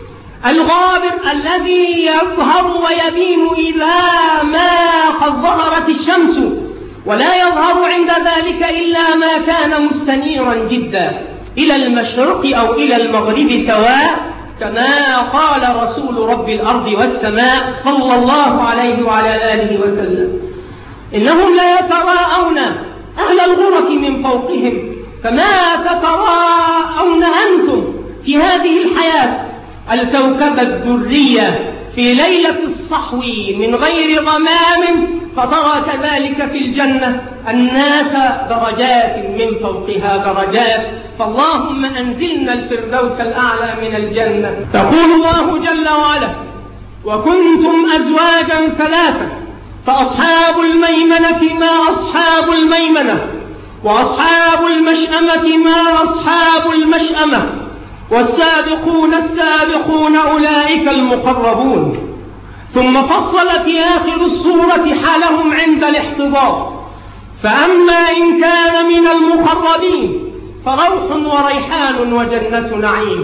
الغابر الذي يظهر ويبين إذا ما قد ظهرت الشمس، ولا يظهر عند ذلك إلا ما كان مستنيرا جدا إلى المشرق أو إلى المغرب سواء، كما قال رسول رب الأرض والسماء صلى الله عليه وعلى آله وسلم: إنهم لا يتراءون أهل الغرف من فوقهم كما تتراءون أنتم في هذه الحياة الكوكب الدرية في ليلة الصحو من غير غمام، فترى كذلك في الجنة الناس درجات من فوقها درجات، فاللهم أنزلنا الفردوس الأعلى من الجنة. تقول الله جل وعلا: وكنتم أزواجا ثلاثة فأصحاب الميمنة ما أصحاب الميمنة، وأصحاب المشأمة ما أصحاب المشأمة، والسابقون السابقون أولئك المقربون. ثم فصل في آخر السورة حالهم عند الاحتضار، فأما إن كان من المقربين فروح وريحان وجنة نعيم،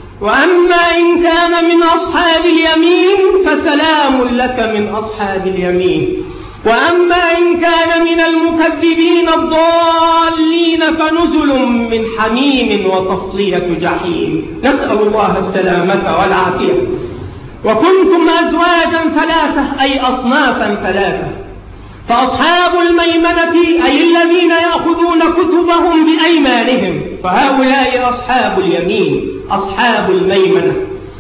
وأما إن كان من أصحاب اليمين فسلام لك من أصحاب اليمين، وأما إن كان من المكذبين الضالين فنزل من حميم وتصلية جحيم. نسأل الله السلامة والعافية. وكنتم أزواجا ثلاثة أي أصنافا ثلاثة، فأصحاب الميمنة أي الذين يأخذون كتبهم بأيمانهم، فهؤلاء أصحاب اليمين أصحاب الميمنة،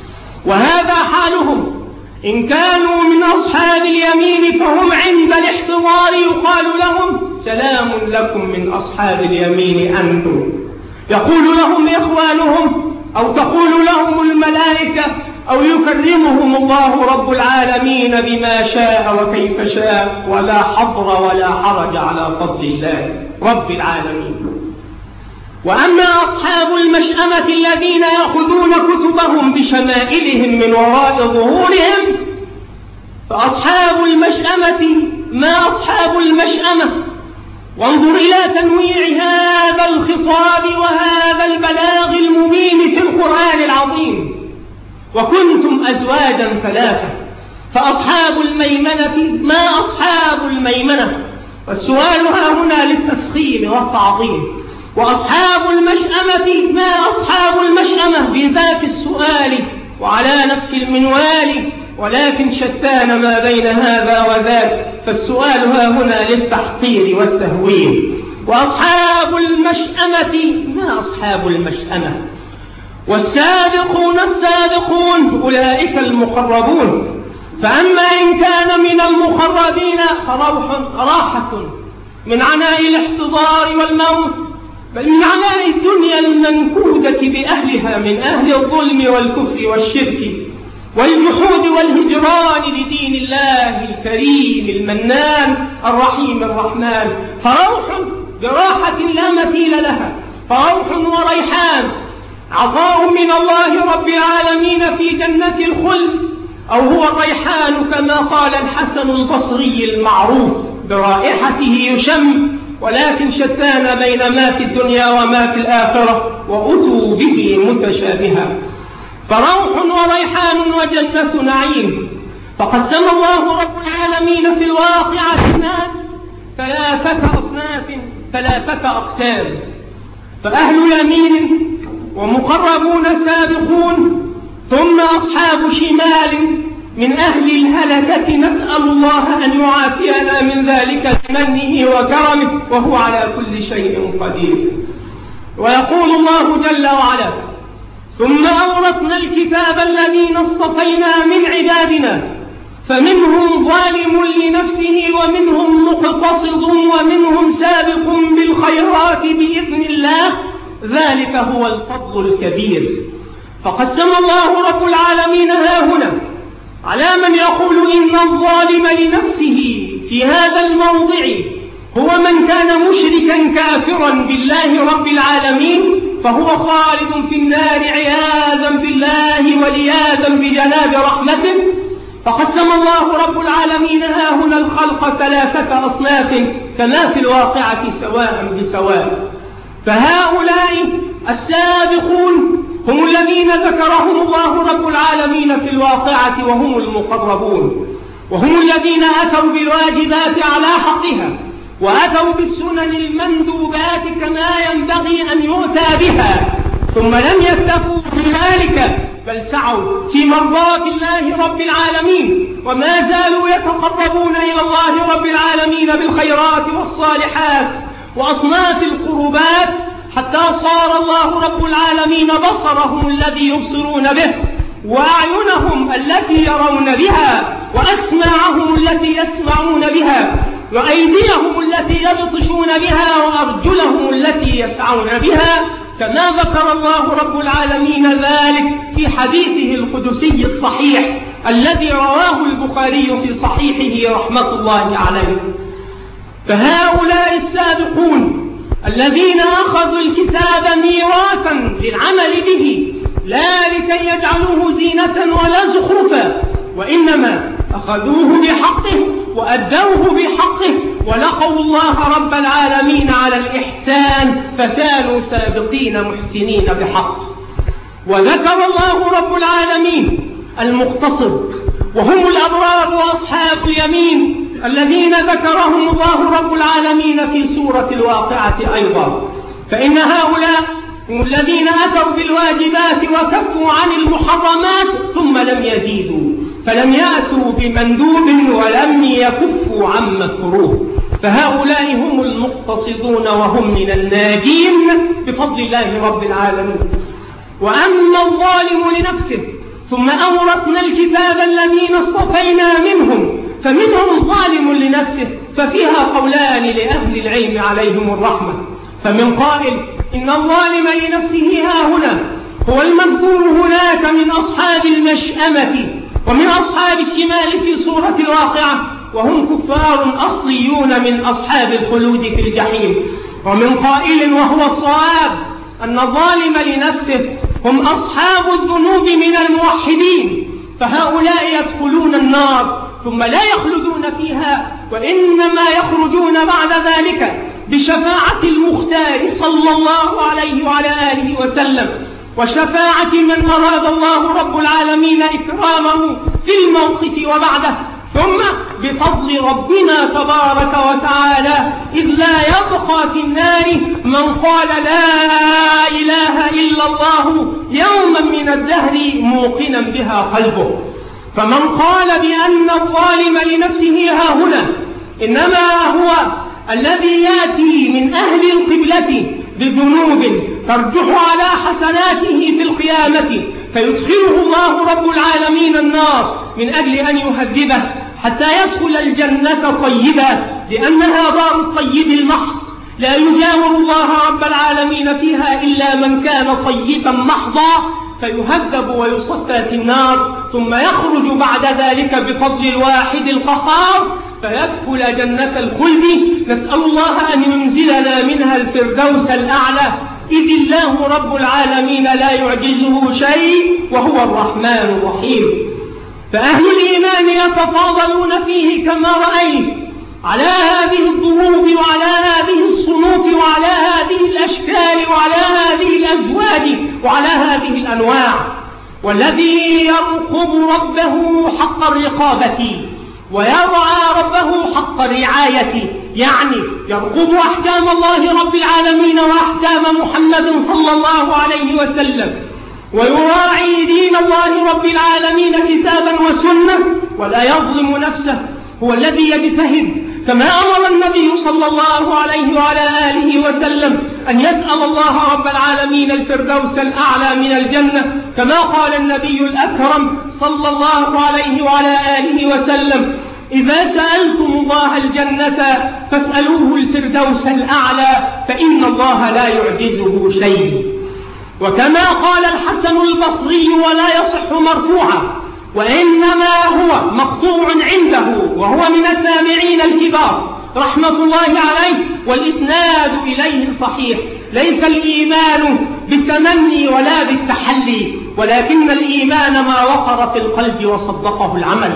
وهذا حالهم. إن كانوا من أصحاب اليمين فهم عند الاحتضار يقال لهم: سلام لكم من أصحاب اليمين أنتم. يقول لهم إخوانهم أو تقول لهم الملائكة أو يكرمهم الله رب العالمين بما شاء وكيف شاء، ولا حظر ولا حرج على فضل الله رب العالمين. وأما أصحاب المشأمة الذين يأخذون كتبهم بشمائلهم من وراء ظهورهم، فأصحاب المشأمة ما أصحاب المشأمة. وانظر إلى تنويع هذا الخطاب وهذا البلاغ المبين في القرآن العظيم: وكنتم أزواجا ثلاثة فأصحاب الميمنة ما أصحاب الميمنة، والسؤال ها هنا للتفخيم والتعظيم. وأصحاب المشأمة ما أصحاب المشأمة بذات السؤال وعلى نفس المنوال، ولكن شتان ما بين هذا وذاك، فالسؤال ها هنا للتحقير والتهويل. وأصحاب المشأمة ما أصحاب المشأمة، والسابقون السابقون أولئك المقربون. فأما إن كان من المقربين فروح راحة من عناء الاحتضار والموت، بل من عناء الدنيا المنكودة بأهلها من أهل الظلم والكفر والشرك والجحود والهجران لدين الله الكريم المنان الرحيم الرحمن. فروح براحة لا مثيل لها، فروح وريحان عطاء من الله رب العالمين في جنة الخلد، أو هو الريحان كما قال الحسن البصري المعروف برائحته يشم، ولكن شتان بين ما في الدنيا وما في الآخرة، وأتوا به متشابها. فروح وريحان وجنة نعيم. فقسم الله رب العالمين في الواقعة الناس ثلاثة أصناف ثلاثة أقسام: فأهل يمين ومقربون سابقون، ثم أصحاب شمال من أهل الهلكة. نسأل الله أن يعافينا من ذلك بمنه وكرمه، وهو على كل شيء قدير. ويقول الله جل وعلا: ثم أورثنا الكتاب الذين اصطفينا من عبادنا فمنهم ظالم لنفسه ومنهم مقتصد ومنهم سابق بالخيرات بإذن الله، ذلك هو الفضل الكبير. فقسم الله رب العالمين ها هنا على من يقول إن الظالم لنفسه في هذا الموضع هو من كان مشركا كافرا بالله رب العالمين، فهو خالد في النار عياذا بالله ولياذا بجناب رحمته. فقسم الله رب العالمين ها هنا الخلق ثلاثة أصناف كما في الواقعة سواء بسواء. فهؤلاء السابقون هم الذين ذكرهم الله رب العالمين في الواقعة وهم المقربون، وهم الذين أتوا بالواجبات على حقها وأتوا بالسنن المندوبات كما ينبغي أن يؤتى بها، ثم لم يكتفوا بذلك بل سعوا في مرضات الله رب العالمين، وما زالوا يتقربون إلى الله رب العالمين بالخيرات والصالحات وأصناف القربات، حتى صار الله رب العالمين بصرهم الذي يبصرون به، وأعينهم التي يرون بها، وأسماعهم التي يسمعون بها، وأيديهم التي يبطشون بها، وأرجلهم التي يسعون بها، كما ذكر الله رب العالمين ذلك في حديثه القدسي الصحيح الذي رواه البخاري في صحيحه رحمة الله عليه. فهؤلاء السابقون الذين أخذوا الكتاب ميراثا للعمل به لا لكي يجعلوه زينة ولا زخرفا، وإنما أخذوه بحقه وأدوه بحقه ولقوا الله رب العالمين على الإحسان، فكانوا سابقين محسنين بحق. وذكر الله رب العالمين المقتصد وهم الأبرار وأصحاب اليمين الذين ذكرهم الله رب العالمين في سورة الواقعة أيضا، فإن هؤلاء هم الذين أتوا بالواجبات وكفوا عن المحرمات ثم لم يزيدوا، فلم يأتوا بمندوب ولم يكفوا عن مكروه، فهؤلاء هم المقتصدون وهم من الناجين بفضل الله رب العالمين. وأما الظالم لنفسه ثم أورثنا الكتاب الذين اصطفينا منهم، فمنهم ظالم لنفسه ففيها قولان لأهل العلم عليهم الرحمة، فمن قائل إن الظالم لنفسه ها هنا هو المذكور هناك من أصحاب المشأمة ومن أصحاب الشمال في سورة الواقعة، وهم كفار أصليون من أصحاب الخلود في الجحيم. ومن قائل وهو الصواب أن الظالم لنفسه هم أصحاب الذنوب من الموحدين، فهؤلاء يدخلون النار ثم لا يخلدون فيها، وإنما يخرجون بعد ذلك بشفاعة المختار صلى الله عليه وعلى آله وسلم، وشفاعة من أراد الله رب العالمين إكرامه في الموقف وبعده، ثم بفضل ربنا تبارك وتعالى إذ لا يبقى في النار من قال لا إله إلا الله يوما من الدهر موقنا بها قلبه. فمن قال بأن الظالم لنفسه ها هنا إنما هو الذي يأتي من أهل القبلة بذنوب ترجح على حسناته في القيامة فيدخله الله رب العالمين النار من أجل أن يهذبه حتى يدخل الجنة طيبا، لأنها دار الطيب المحض لا يجاور الله رب العالمين فيها إلا من كان طيبا محضا، فيهذب ويصفى في النار ثم يخرج بعد ذلك بفضل الواحد القهار فيدخل جنة الخلد. نسأل الله أن ينزلنا منها الفردوس الأعلى، إذ الله رب العالمين لا يعجزه شيء وهو الرحمن الرحيم. فأهل الإيمان يتفاضلون فيه كما رأيت على هذه الضروب وعلى هذه الصنوف وعلى هذه الأشكال وعلى هذه الأزواج وعلى هذه الأنواع. والذي يرقب ربه حق الرقابة ويرعى ربه حق الرعاية، يعني يرقب أحكام الله رب العالمين وأحكام محمد صلى الله عليه وسلم، ويراعي دين الله رب العالمين كتابا وسنة ولا يظلم نفسه، هو الذي يجتهد كما أمر النبي صلى الله عليه وعلى آله وسلم أن يسأل الله رب العالمين الفردوس الأعلى من الجنة، كما قال النبي الأكرم صلى الله عليه وعلى آله وسلم إذا سألتم الله الجنة فاسألوه الفردوس الأعلى فإن الله لا يعجزه شيء. وكما قال الحسن البصري ولا يصح مرفوعا وإنما هو مقطوع عنده وهو من التابعين الكبار رحمة الله عليه والإسناد إليه صحيح: ليس الإيمان بالتمني ولا بالتحلي، ولكن الإيمان ما وقر في القلب وصدقه العمل،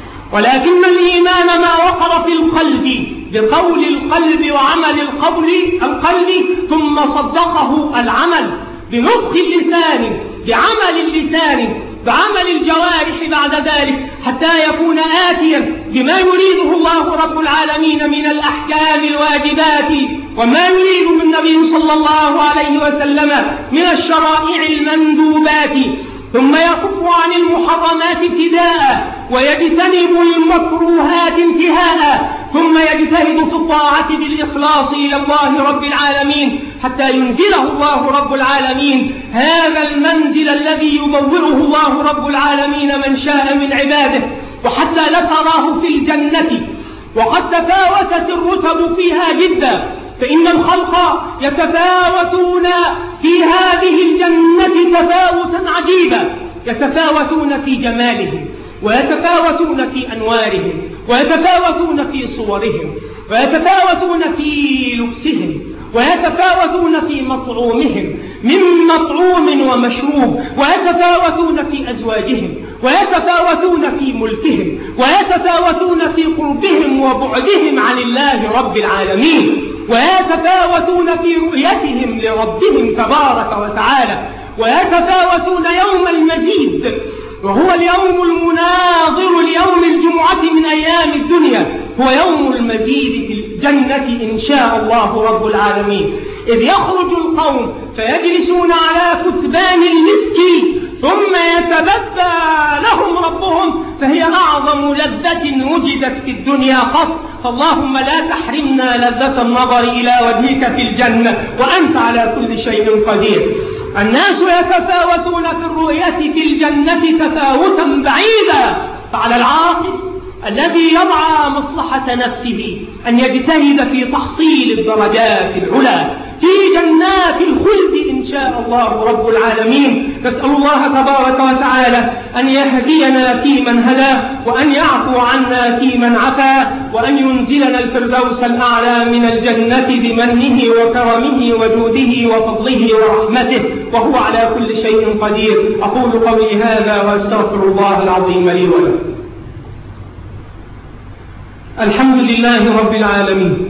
ولكن الإيمان ما وقر في القلب بقول القلب وعمل القول القلب ثم صدقه العمل بنطق اللسان بعمل اللسان بعمل الجوارح بعد ذلك، حتى يكون آتيا بما يريده الله رب العالمين من الأحكام الواجبات وما يريد من النبي صلى الله عليه وسلم من الشرائع المندوبات، ثم يكف عن المحرمات ابتداء ويجتنب المكروهات انتهاء، ثم يجتهد في الطاعة بالإخلاص إلى الله رب العالمين حتى ينزله الله رب العالمين هذا المنزل الذي يبوئه الله رب العالمين من شاء من عباده، وحتى لا تراه في الجنة وقد تفاوتت الرتب فيها جدا، فإن الخلق يتفاوتون في هذه الجنة تفاوتا عجيبا، يتفاوتون في جمالهم ويتفاوتون في أنوارهم ويتفاوتون في صورهم ويتفاوتون في لبسهم ويتفاوتون في مطعومهم من مطعوم ومشروب، ويتفاوتون في أزواجهم ويتفاوتون في ملكهم ويتفاوتون في قربهم وبعدهم عن الله رب العالمين، ويتفاوتون في رؤيتهم لربهم تبارك وتعالى، ويتفاوتون يوم المزيد وهو اليوم المناظر ليوم الجمعة من أيام الدنيا، هو يوم المزيد في الجنة إن شاء الله رب العالمين، إذ يخرج القوم فيجلسون على كثبان المسك ثم يتبدى لهم ربهم، فهي أعظم لذة وجدت في الدنيا قط، فاللهم لا تحرمنا لذة النظر إلى وجهك في الجنة وأنت على كل شيء قدير. الناس يتفاوتون في الرؤية في الجنة تفاوتا بعيدا، فعلى العاقل الذي يضع مصلحة نفسه أن يجتهد في تحصيل الدرجات العلى في جنات الخلد إن شاء الله رب العالمين. نسأل الله تبارك وتعالى أن يهدينا فيمن هدى، وأن يعفو عنا فيمن عفا، وأن ينزلنا الفردوس الأعلى من الجنة بمنه وكرمه وجوده وفضله ورحمته، وهو على كل شيء قدير. أقول قولي هذا وأستغفر الله العظيم لي ولكم. الحمد لله رب العالمين،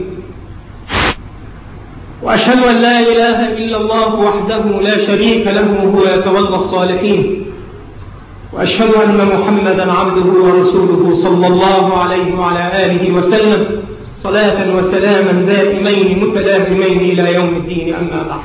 وأشهد أن لا إله إلا الله وحده لا شريك له وهو يتولى الصالحين، وأشهد أن محمدا عبده ورسوله صلى الله عليه وعلى آله وسلم صلاة وسلاما دائمين متلازمين إلى يوم الدين. أما بعد،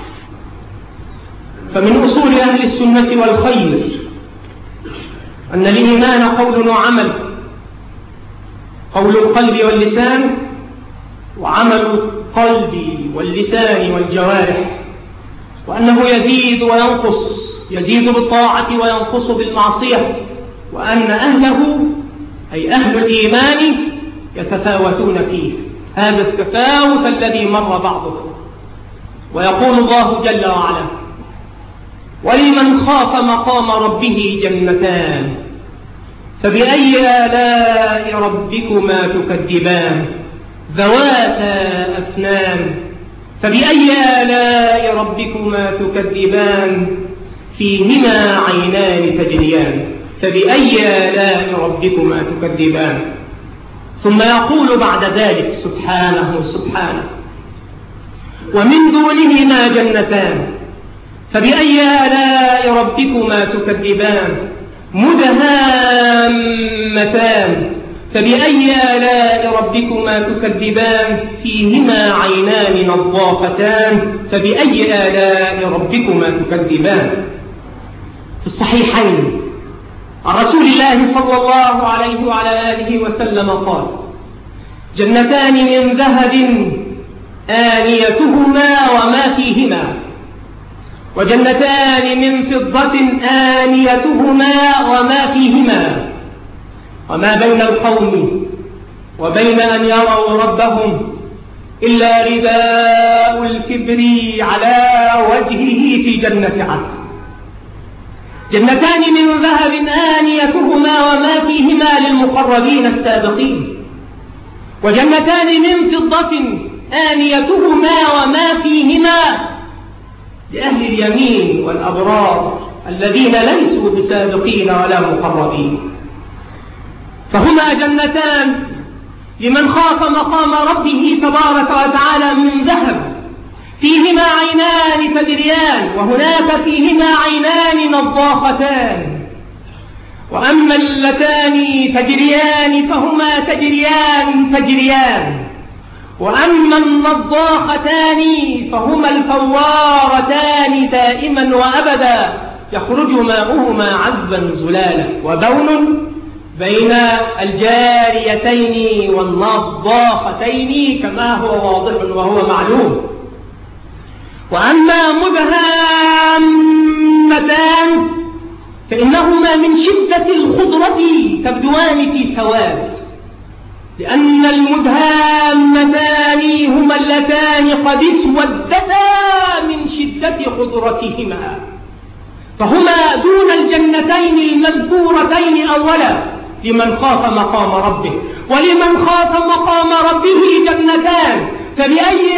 فمن أصول أهل السنة والخير أن الإيمان قول وعمل، قول القلب واللسان وعمل القلب واللسان والجوارح، وأنه يزيد وينقص، يزيد بالطاعة وينقص بالمعصية، وأن أهله أي أهل الإيمان يتفاوتون فيه هذا التفاوت الذي مر بعضهم. ويقول الله جل وعلا: ولمن خاف مقام ربه جنتان فبأي آلاء ربكما تكذبان ذواتا أفنان فبأي آلاء ربكما تكذبان فيهما عينان تجريان فبأي آلاء ربكما تكذبان. ثم يقول بعد ذلك سبحانه سبحانه: ومن دونهما جنتان فبأي آلاء ربكما تكذبان مدهامتان فبأي آلاء ربكما تكذبان فيهما عينان نضاختان فبأي آلاء ربكما تكذبان. في الصحيحين عن رسول الله صلى الله عليه وعلى آله وسلم قال: جنتان من ذهب آنيتهما وما فيهما، وجنتان من فضة آنيتهما وما فيهما، وما بين القوم وبين أن يروا ربهم إلا رداء الكبر على وجهه في جنة عدن. جنتان من ذهب آنيتهما وما فيهما للمقربين السابقين، وجنتان من فضة آنيتهما وما فيهما لأهل اليمين والأبرار الذين ليسوا بسابقين ولا مقربين. فهما جنتان لمن خاف مقام ربه تبارك وتعالى من ذهب، فيهما عينان تجريان، وهناك فيهما عينان نضاختان. وأما اللتان تجريان فهما تجريان تجريان، وأما النضاختان فهما الفوارتان دائما وأبدا، يخرج ماؤهما عذبا زلالا، وبون بين الجاريتين والنضاختين كما هو واضح وهو معلوم. وأما مدهامتان فإنهما من شدة الخضرة تبدوان في سواد، لأن المدهامتان هما اللتان قد اسودتا من شدة خضرتهما، فهما دون الجنتين المذكورتين أولا لمن خاف مقام ربه. ولمن خاف مقام ربه جنتان، فبأي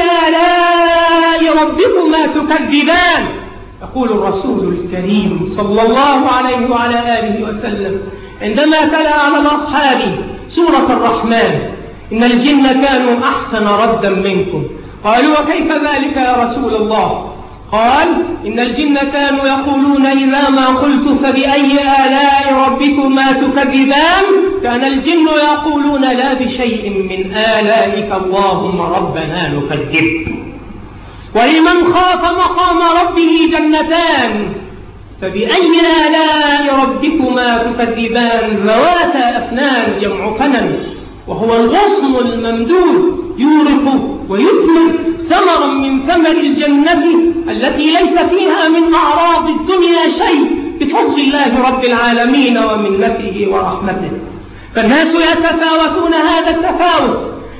آلاء ربكما تكذبان؟ يقول الرسول الكريم صلى الله عليه وعلى آله وسلم عندما تلا على الأصحاب سورة الرحمن: إن الجن كانوا أحسن ردا منكم. قالوا: وكيف ذلك يا رسول الله؟ قال: إن الجن كانوا يقولون إذا ما قلت فبأي آلاء ربكما تكذبان، كان الجن يقولون لا بشيء من آلائك اللهم ربنا نكذب. ولمن خاف مقام ربه جنتان، فبأي آلاء ربكما تكذبان؟ ذواتا أفنان، جمع فنن، وهو الغصن الممدود يورق ويثمر ثمرا من ثمر الجنة التي ليس فيها من أعراض الدنيا شيء، بفضل الله رب العالمين ومنته ورحمته. فالناس يتفاوتون هذا التفاوت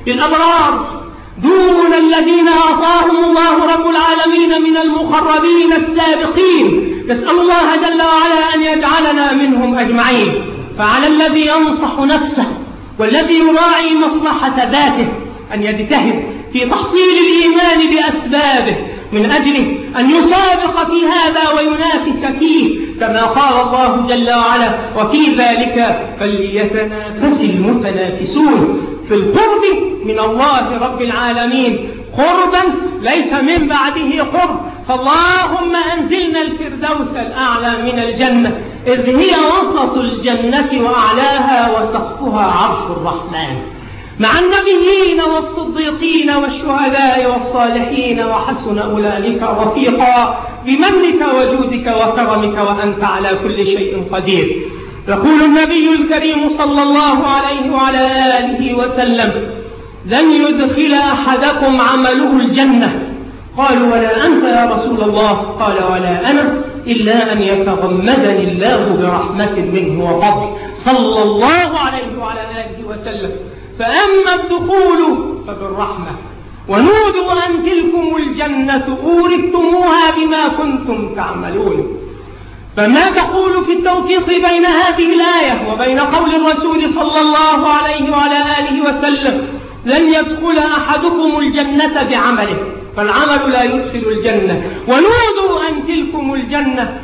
للأبرار دون الذين أعطاهم الله رب العالمين من المقربين السابقين. نسأل الله جل وعلا أن يجعلنا منهم أجمعين. فعلى الذي ينصح نفسه والذي يراعي مصلحة ذاته أن يجتهد في تحصيل الإيمان بأسبابه من أجل أن يسابق في هذا وينافس فيه، كما قال الله جل وعلا: وفي ذلك فليتنافس المتنافسون. في القرب من الله رب العالمين قربا ليس من بعده قرب، فاللهم أنزلنا الفردوس الأعلى من الجنة، إذ هي وسط الجنة وأعلاها وسقفها عرش الرحمن، مع النبيين والصديقين والشهداء والصالحين، وحسن أولئك رفيقا، بمنك وجودك وكرمك وأنت على كل شيء قدير. يقول النبي الكريم صلى الله عليه وعلى آله وسلم: لن يدخل أحدكم عمله الجنة. قالوا: ولا أنت يا رسول الله؟ قال: ولا أنا، إلا أن يتغمدني الله برحمة منه وفضل، صلى الله عليه وعلى آله وسلم. فأما الدخول فبالرحمة، ونودوا أن تلكم الجنة أورثتموها بما كنتم تعملون. فما تقول في التوفيق بين هذه الآية وبين قول الرسول صلى الله عليه وعلى آله وسلم: لن يدخل أحدكم الجنة بعمله، فالعمل لا يدخل الجنة. ونودوا أن تلكم الجنة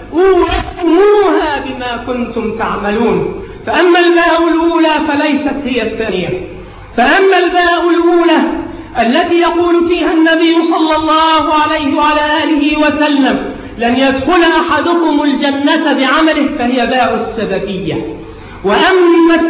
أورثتموها بما كنتم تعملون. فأما الباء الأولى فليست هي الثانية. فأما الباء الأولى التي يقول فيها النبي صلى الله عليه وعلى آله وسلم: لن يدخل أحدكم الجنة بعمله، فهي باء السببية. وأما,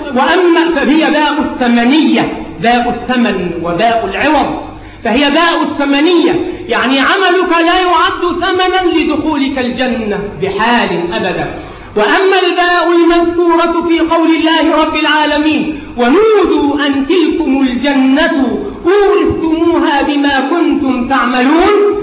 وأما فهي باء الثمنية، باء الثمن وباء العوض، فهي باء الثمنية، يعني عملك لا يعد ثمنا لدخولك الجنة بحال أبدا. وأما الباء المذكورة في قول الله رب العالمين: ونودوا أن تلكم الجنة أورثتموها بما كنتم تعملون،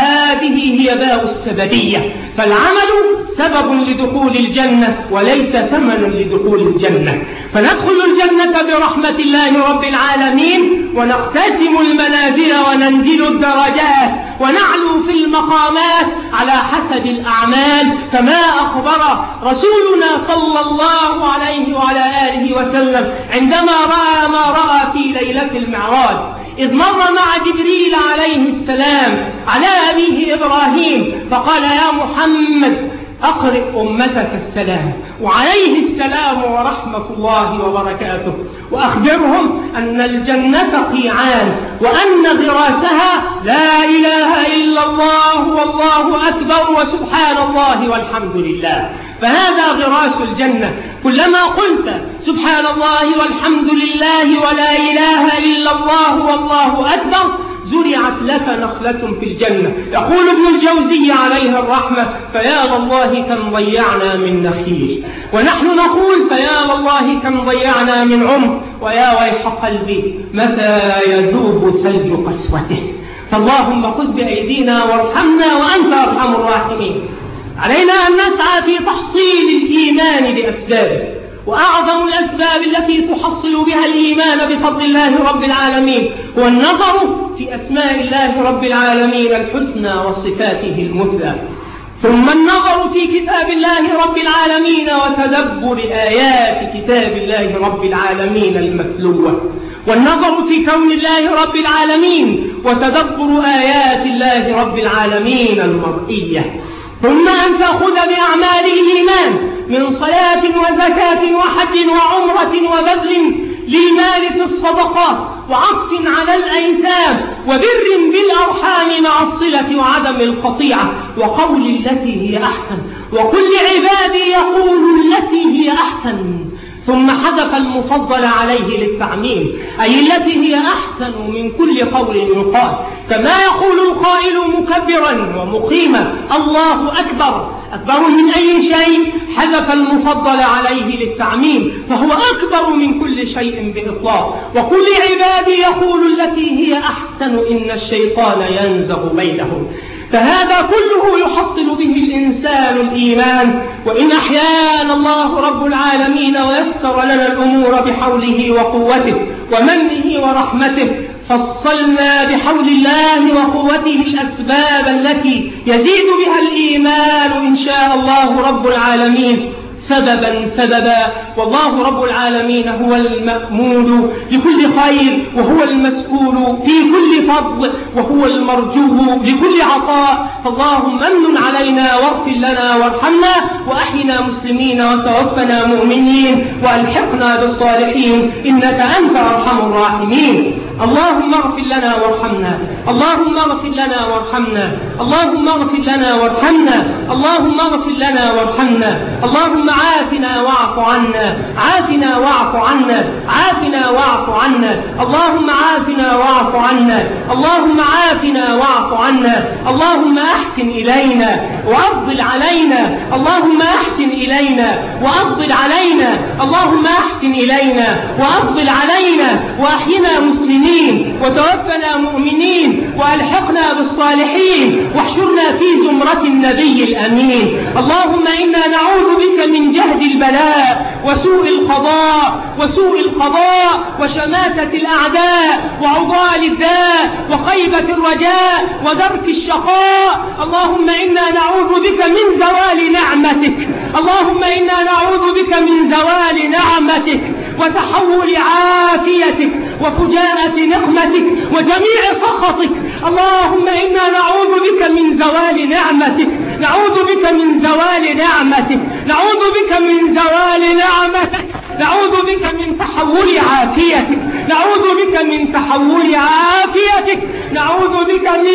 فهذه هي باء السببية، فالعمل سبب لدخول الجنة وليس ثمن لدخول الجنة. فندخل الجنة برحمة الله رب العالمين، ونقتسم المنازل وننزل الدرجات ونعلو في المقامات على حسب الأعمال، كما أخبر رسولنا صلى الله عليه وعلى آله وسلم عندما رأى ما رأى في ليلة المعراج، إذ مر مع جبريل عليه السلام على أبيه إبراهيم، فقال: يا محمد أقرئ أمتك السلام وعليه السلام ورحمة الله وبركاته، وأخبرهم أن الجنة قيعان وأن غراسها لا إله إلا الله والله أكبر وسبحان الله والحمد لله. فهذا غراس الجنة، كلما قلت سبحان الله والحمد لله ولا إله إلا الله والله أكبر زرعت لك نخلة في الجنة. يقول ابن الجوزي عليه الرحمة: فيا والله كم ضيعنا من نخيل، ونحن نقول فيا والله كم ضيعنا من عمر، ويا ويح قلبي متى يذوب ثلج قسوته. فاللهم خذ بأيدينا وارحمنا وأنت أرحم الراحمين. علينا أن نسعى في تحصيل الإيمان بأسبابه، وأعظم الأسباب التي تحصل بها الإيمان بفضل الله رب العالمين هو النظر في أسماء الله رب العالمين الحسنى وصفاته المثلى، ثم النظر في كتاب الله رب العالمين وتدبر آيات كتاب الله رب العالمين المتلوة، والنظر في كون الله رب العالمين وتدبر آيات الله رب العالمين المرئية، ثم أن تأخذ بأعمال الإيمان من صلاة وزكاة وحج وعمرة وبذل للمال في الصدقات وعطف على الأيتام وبر بالأرحام مع الصلة وعدم القطيعة وقول التي هي أحسن، وكل عبادي يقول التي هي أحسن، ثم حذف المفضل عليه للتعميم، أي التي هي أحسن من كل قول يقال، كما يقول القائل مكبرا ومقيما الله أكبر أكبر من أي شيء، حذف المفضل عليه للتعميم فهو أكبر من كل شيء بإطلاق. وكل عبادي يقول التي هي أحسن إن الشيطان ينزغ بينهم. فهذا كله يحصل به الإنسان الإيمان، وإن أحيانا الله رب العالمين ويسر لنا الأمور بحوله وقوته ومنه ورحمته فصلنا بحول الله وقوته الأسباب التي يزيد بها الإيمان إن شاء الله رب العالمين سببا سببا. والله رب العالمين هو المأمول لكل خير، وهو المسؤول في كل فضل، وهو المرجو لكل عطاء. فاللهم امن علينا واغفر لنا وارحمنا وأحينا مسلمين وتوفنا مؤمنين وألحقنا بالصالحين إنك أنت أرحم الراحمين. اللهم اغفر لنا وارحمنا، اللهم اغفر لنا وارحمنا، اللهم اغفر لنا وارحمنا، اللهم اغفر لنا وارحمنا، اللهم عافنا واعف عنا، عافنا واعف عنا، عافنا واعف عنا، اللهم عافنا واعف عنا، اللهم عافنا واعف عنا، اللهم أحسن إلينا وأفضل علينا، اللهم أحسن إلينا وأفضل علينا، اللهم أحسن إلينا وأفضل علينا، وأحينا مسلمين وتوفنا مؤمنين وألحقنا بالصالحين واحشرنا في زمرة النبي الأمين. اللهم إنا نعوذ بك من جهد البلاء وسوء القضاء وسوء القضاء وشماتة الأعداء وعضال الداء وخيبة الرجاء ودرك الشقاء. اللهم إنا نعوذ بك من زوال نعمتك، اللهم إنا نعوذ بك من زوال نعمتك وتحول عافيتك وفجاءة نقمتك وجميع سخطك. اللهم إنا نعوذ بك من زوال نعمتك، نعوذ بك من زوال نعمتك، نعوذ بك من زوال نعمتك، نعوذ بك من تحول عافيتك، نعوذ بك من تحول عافيتك، نعوذ بك من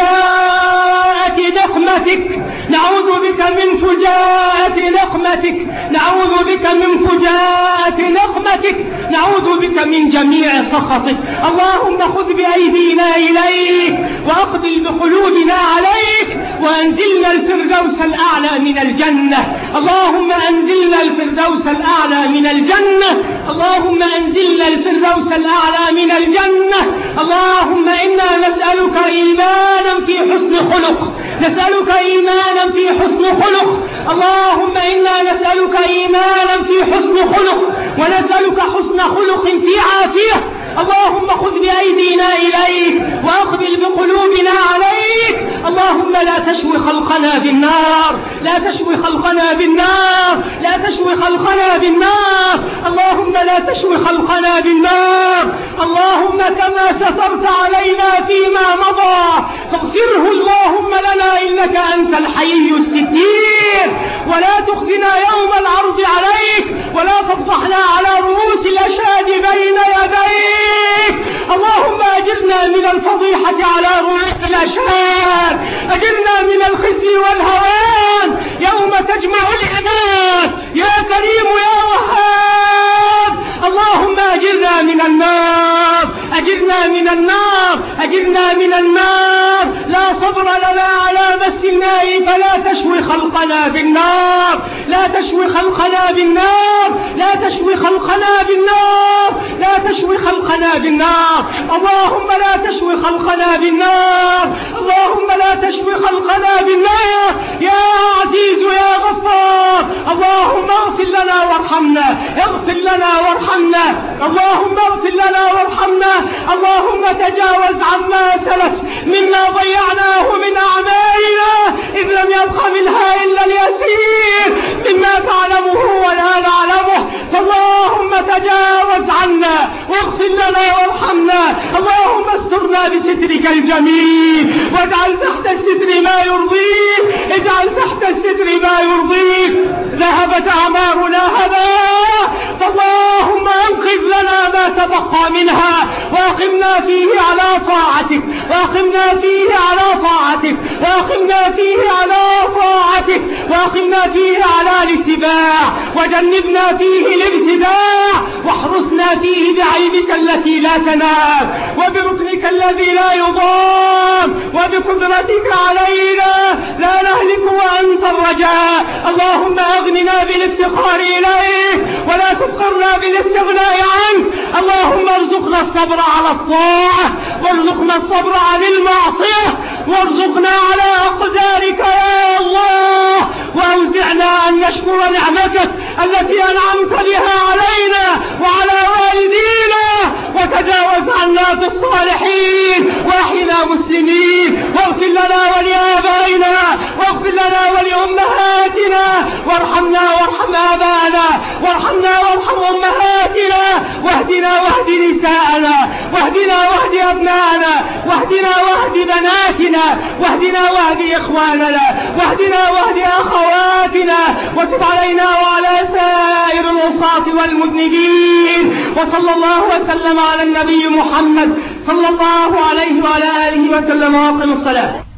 فجاءة نقمتك، نعوذ بك من فجاءة نقمتك، نعوذ بك من فجاءة نقمتك، نعوذ بك من جميع سخطك. اللهم خذ بأيدينا إليك وأقبل بقلوبنا عليك وأنزلنا الفردوس الأعلى من الجنة. اللهم أنزلنا الفردوس الأعلى من الجنة، اللهم أنزلنا الفردوس الأعلى من الجنة. اللهم إنا نسألك إيمانا في حسن خلق، نسألك إيمانا في حسن خلق، اللهم إنا نسألك إيمانا في حسن خلق ونسألك حسن خلق في عافية. اللهم خذ بأيدينا إليك وأقبل بقلوبنا عليك. اللهم لا تشوي خلقنا بالنار، لا تشوي خلقنا بالنار، لا تشوي خلقنا بالنار. اللهم لا تشوي خلقنا بالنار. اللهم كما سترت علينا فيما مضى فاغفره اللهم لنا إنك أنت الحي الستير، ولا تخزنا يوم العرض عليك، ولا تفضحنا على رؤوس الأشهاد بين يديك. اللهم أجرنا من الفضيحة على رؤوس الأشهاد، أجرنا من الخزي والهوان يوم تجمع العباد يا كريم يا وهاب. اللهم أجرنا من النار، أجرنا من النار، أجرنا من النار. لا صبر لنا على مس الماء فلا تشوي خلقنا بالنار، لا تشوي خلقنا بالنار، لا تشوي خلقنا بالنار، لا تشوي خلقنا بالنار. اللهم لا تشوي خلقنا بالنار، اللهم لا تشوي خلقنا بالنار يا عزيز يا غفار. اللهم اغفر لنا وارحمنا، اغفر لنا وارحمنا، اللهم اغفر لنا وارحمنا. اللهم تجاوز عما سلف مما ضيعناه من أعمالنا إذ لم يبق منها إلا اليسير مما تعلمه ولا نعلمه. فاللهم تجاوز عنا واغفر لنا وارحمنا. اللهم استرنا بسترك الجميل واجعل تحت الستر ما يرضيك، اجعل تحت الستر ما يرضيك. ذهبت أعمارنا هباء، فاللهم انقذ لنا ما تبقى منها واقمنا فيه على طاعتك، واقمنا فيه على طاعتك، واقمنا فيه على طاعتك، واقمنا فيه على الاتباع، وجنبنا فيه الابتداع، واحرسنا فيه بعينك التي لا تنام، وبركنك الذي لا يضام، وبقدرتك علينا لا نهلك وأنت الرجاء. اللهم أغننا بالافتقار إليك ولا تفقرنا بالاستغناء عنك. اللهم ارزقنا الصبر على الطاعة، وارزقنا الصبر عن المعصية، وارزقنا على أقدارك يا الله، وأوزعنا أن نشكر نعمتك التي أنعمت بها علينا وعلى والدينا، وتجاوز عنا في الصالحين، واحنا مسلمين، واغفر لنا ولآبائنا، واغفر لنا ولأمهاتنا، وارحمنا وارحم آبائنا، وارحمنا وارحم أمهاتنا، واهدنا واهد نساءنا، واهدنا واهد أبناءنا، واهدنا واهد بناتنا، واهدنا واهد إخواننا، واهدنا واهد أخواتنا، وتب علينا وعلى سائر العصاة والمذنبين. وصلى الله وسلم على النبي محمد صلى الله عليه وعلى آله وسلم. وأقم الصلاة.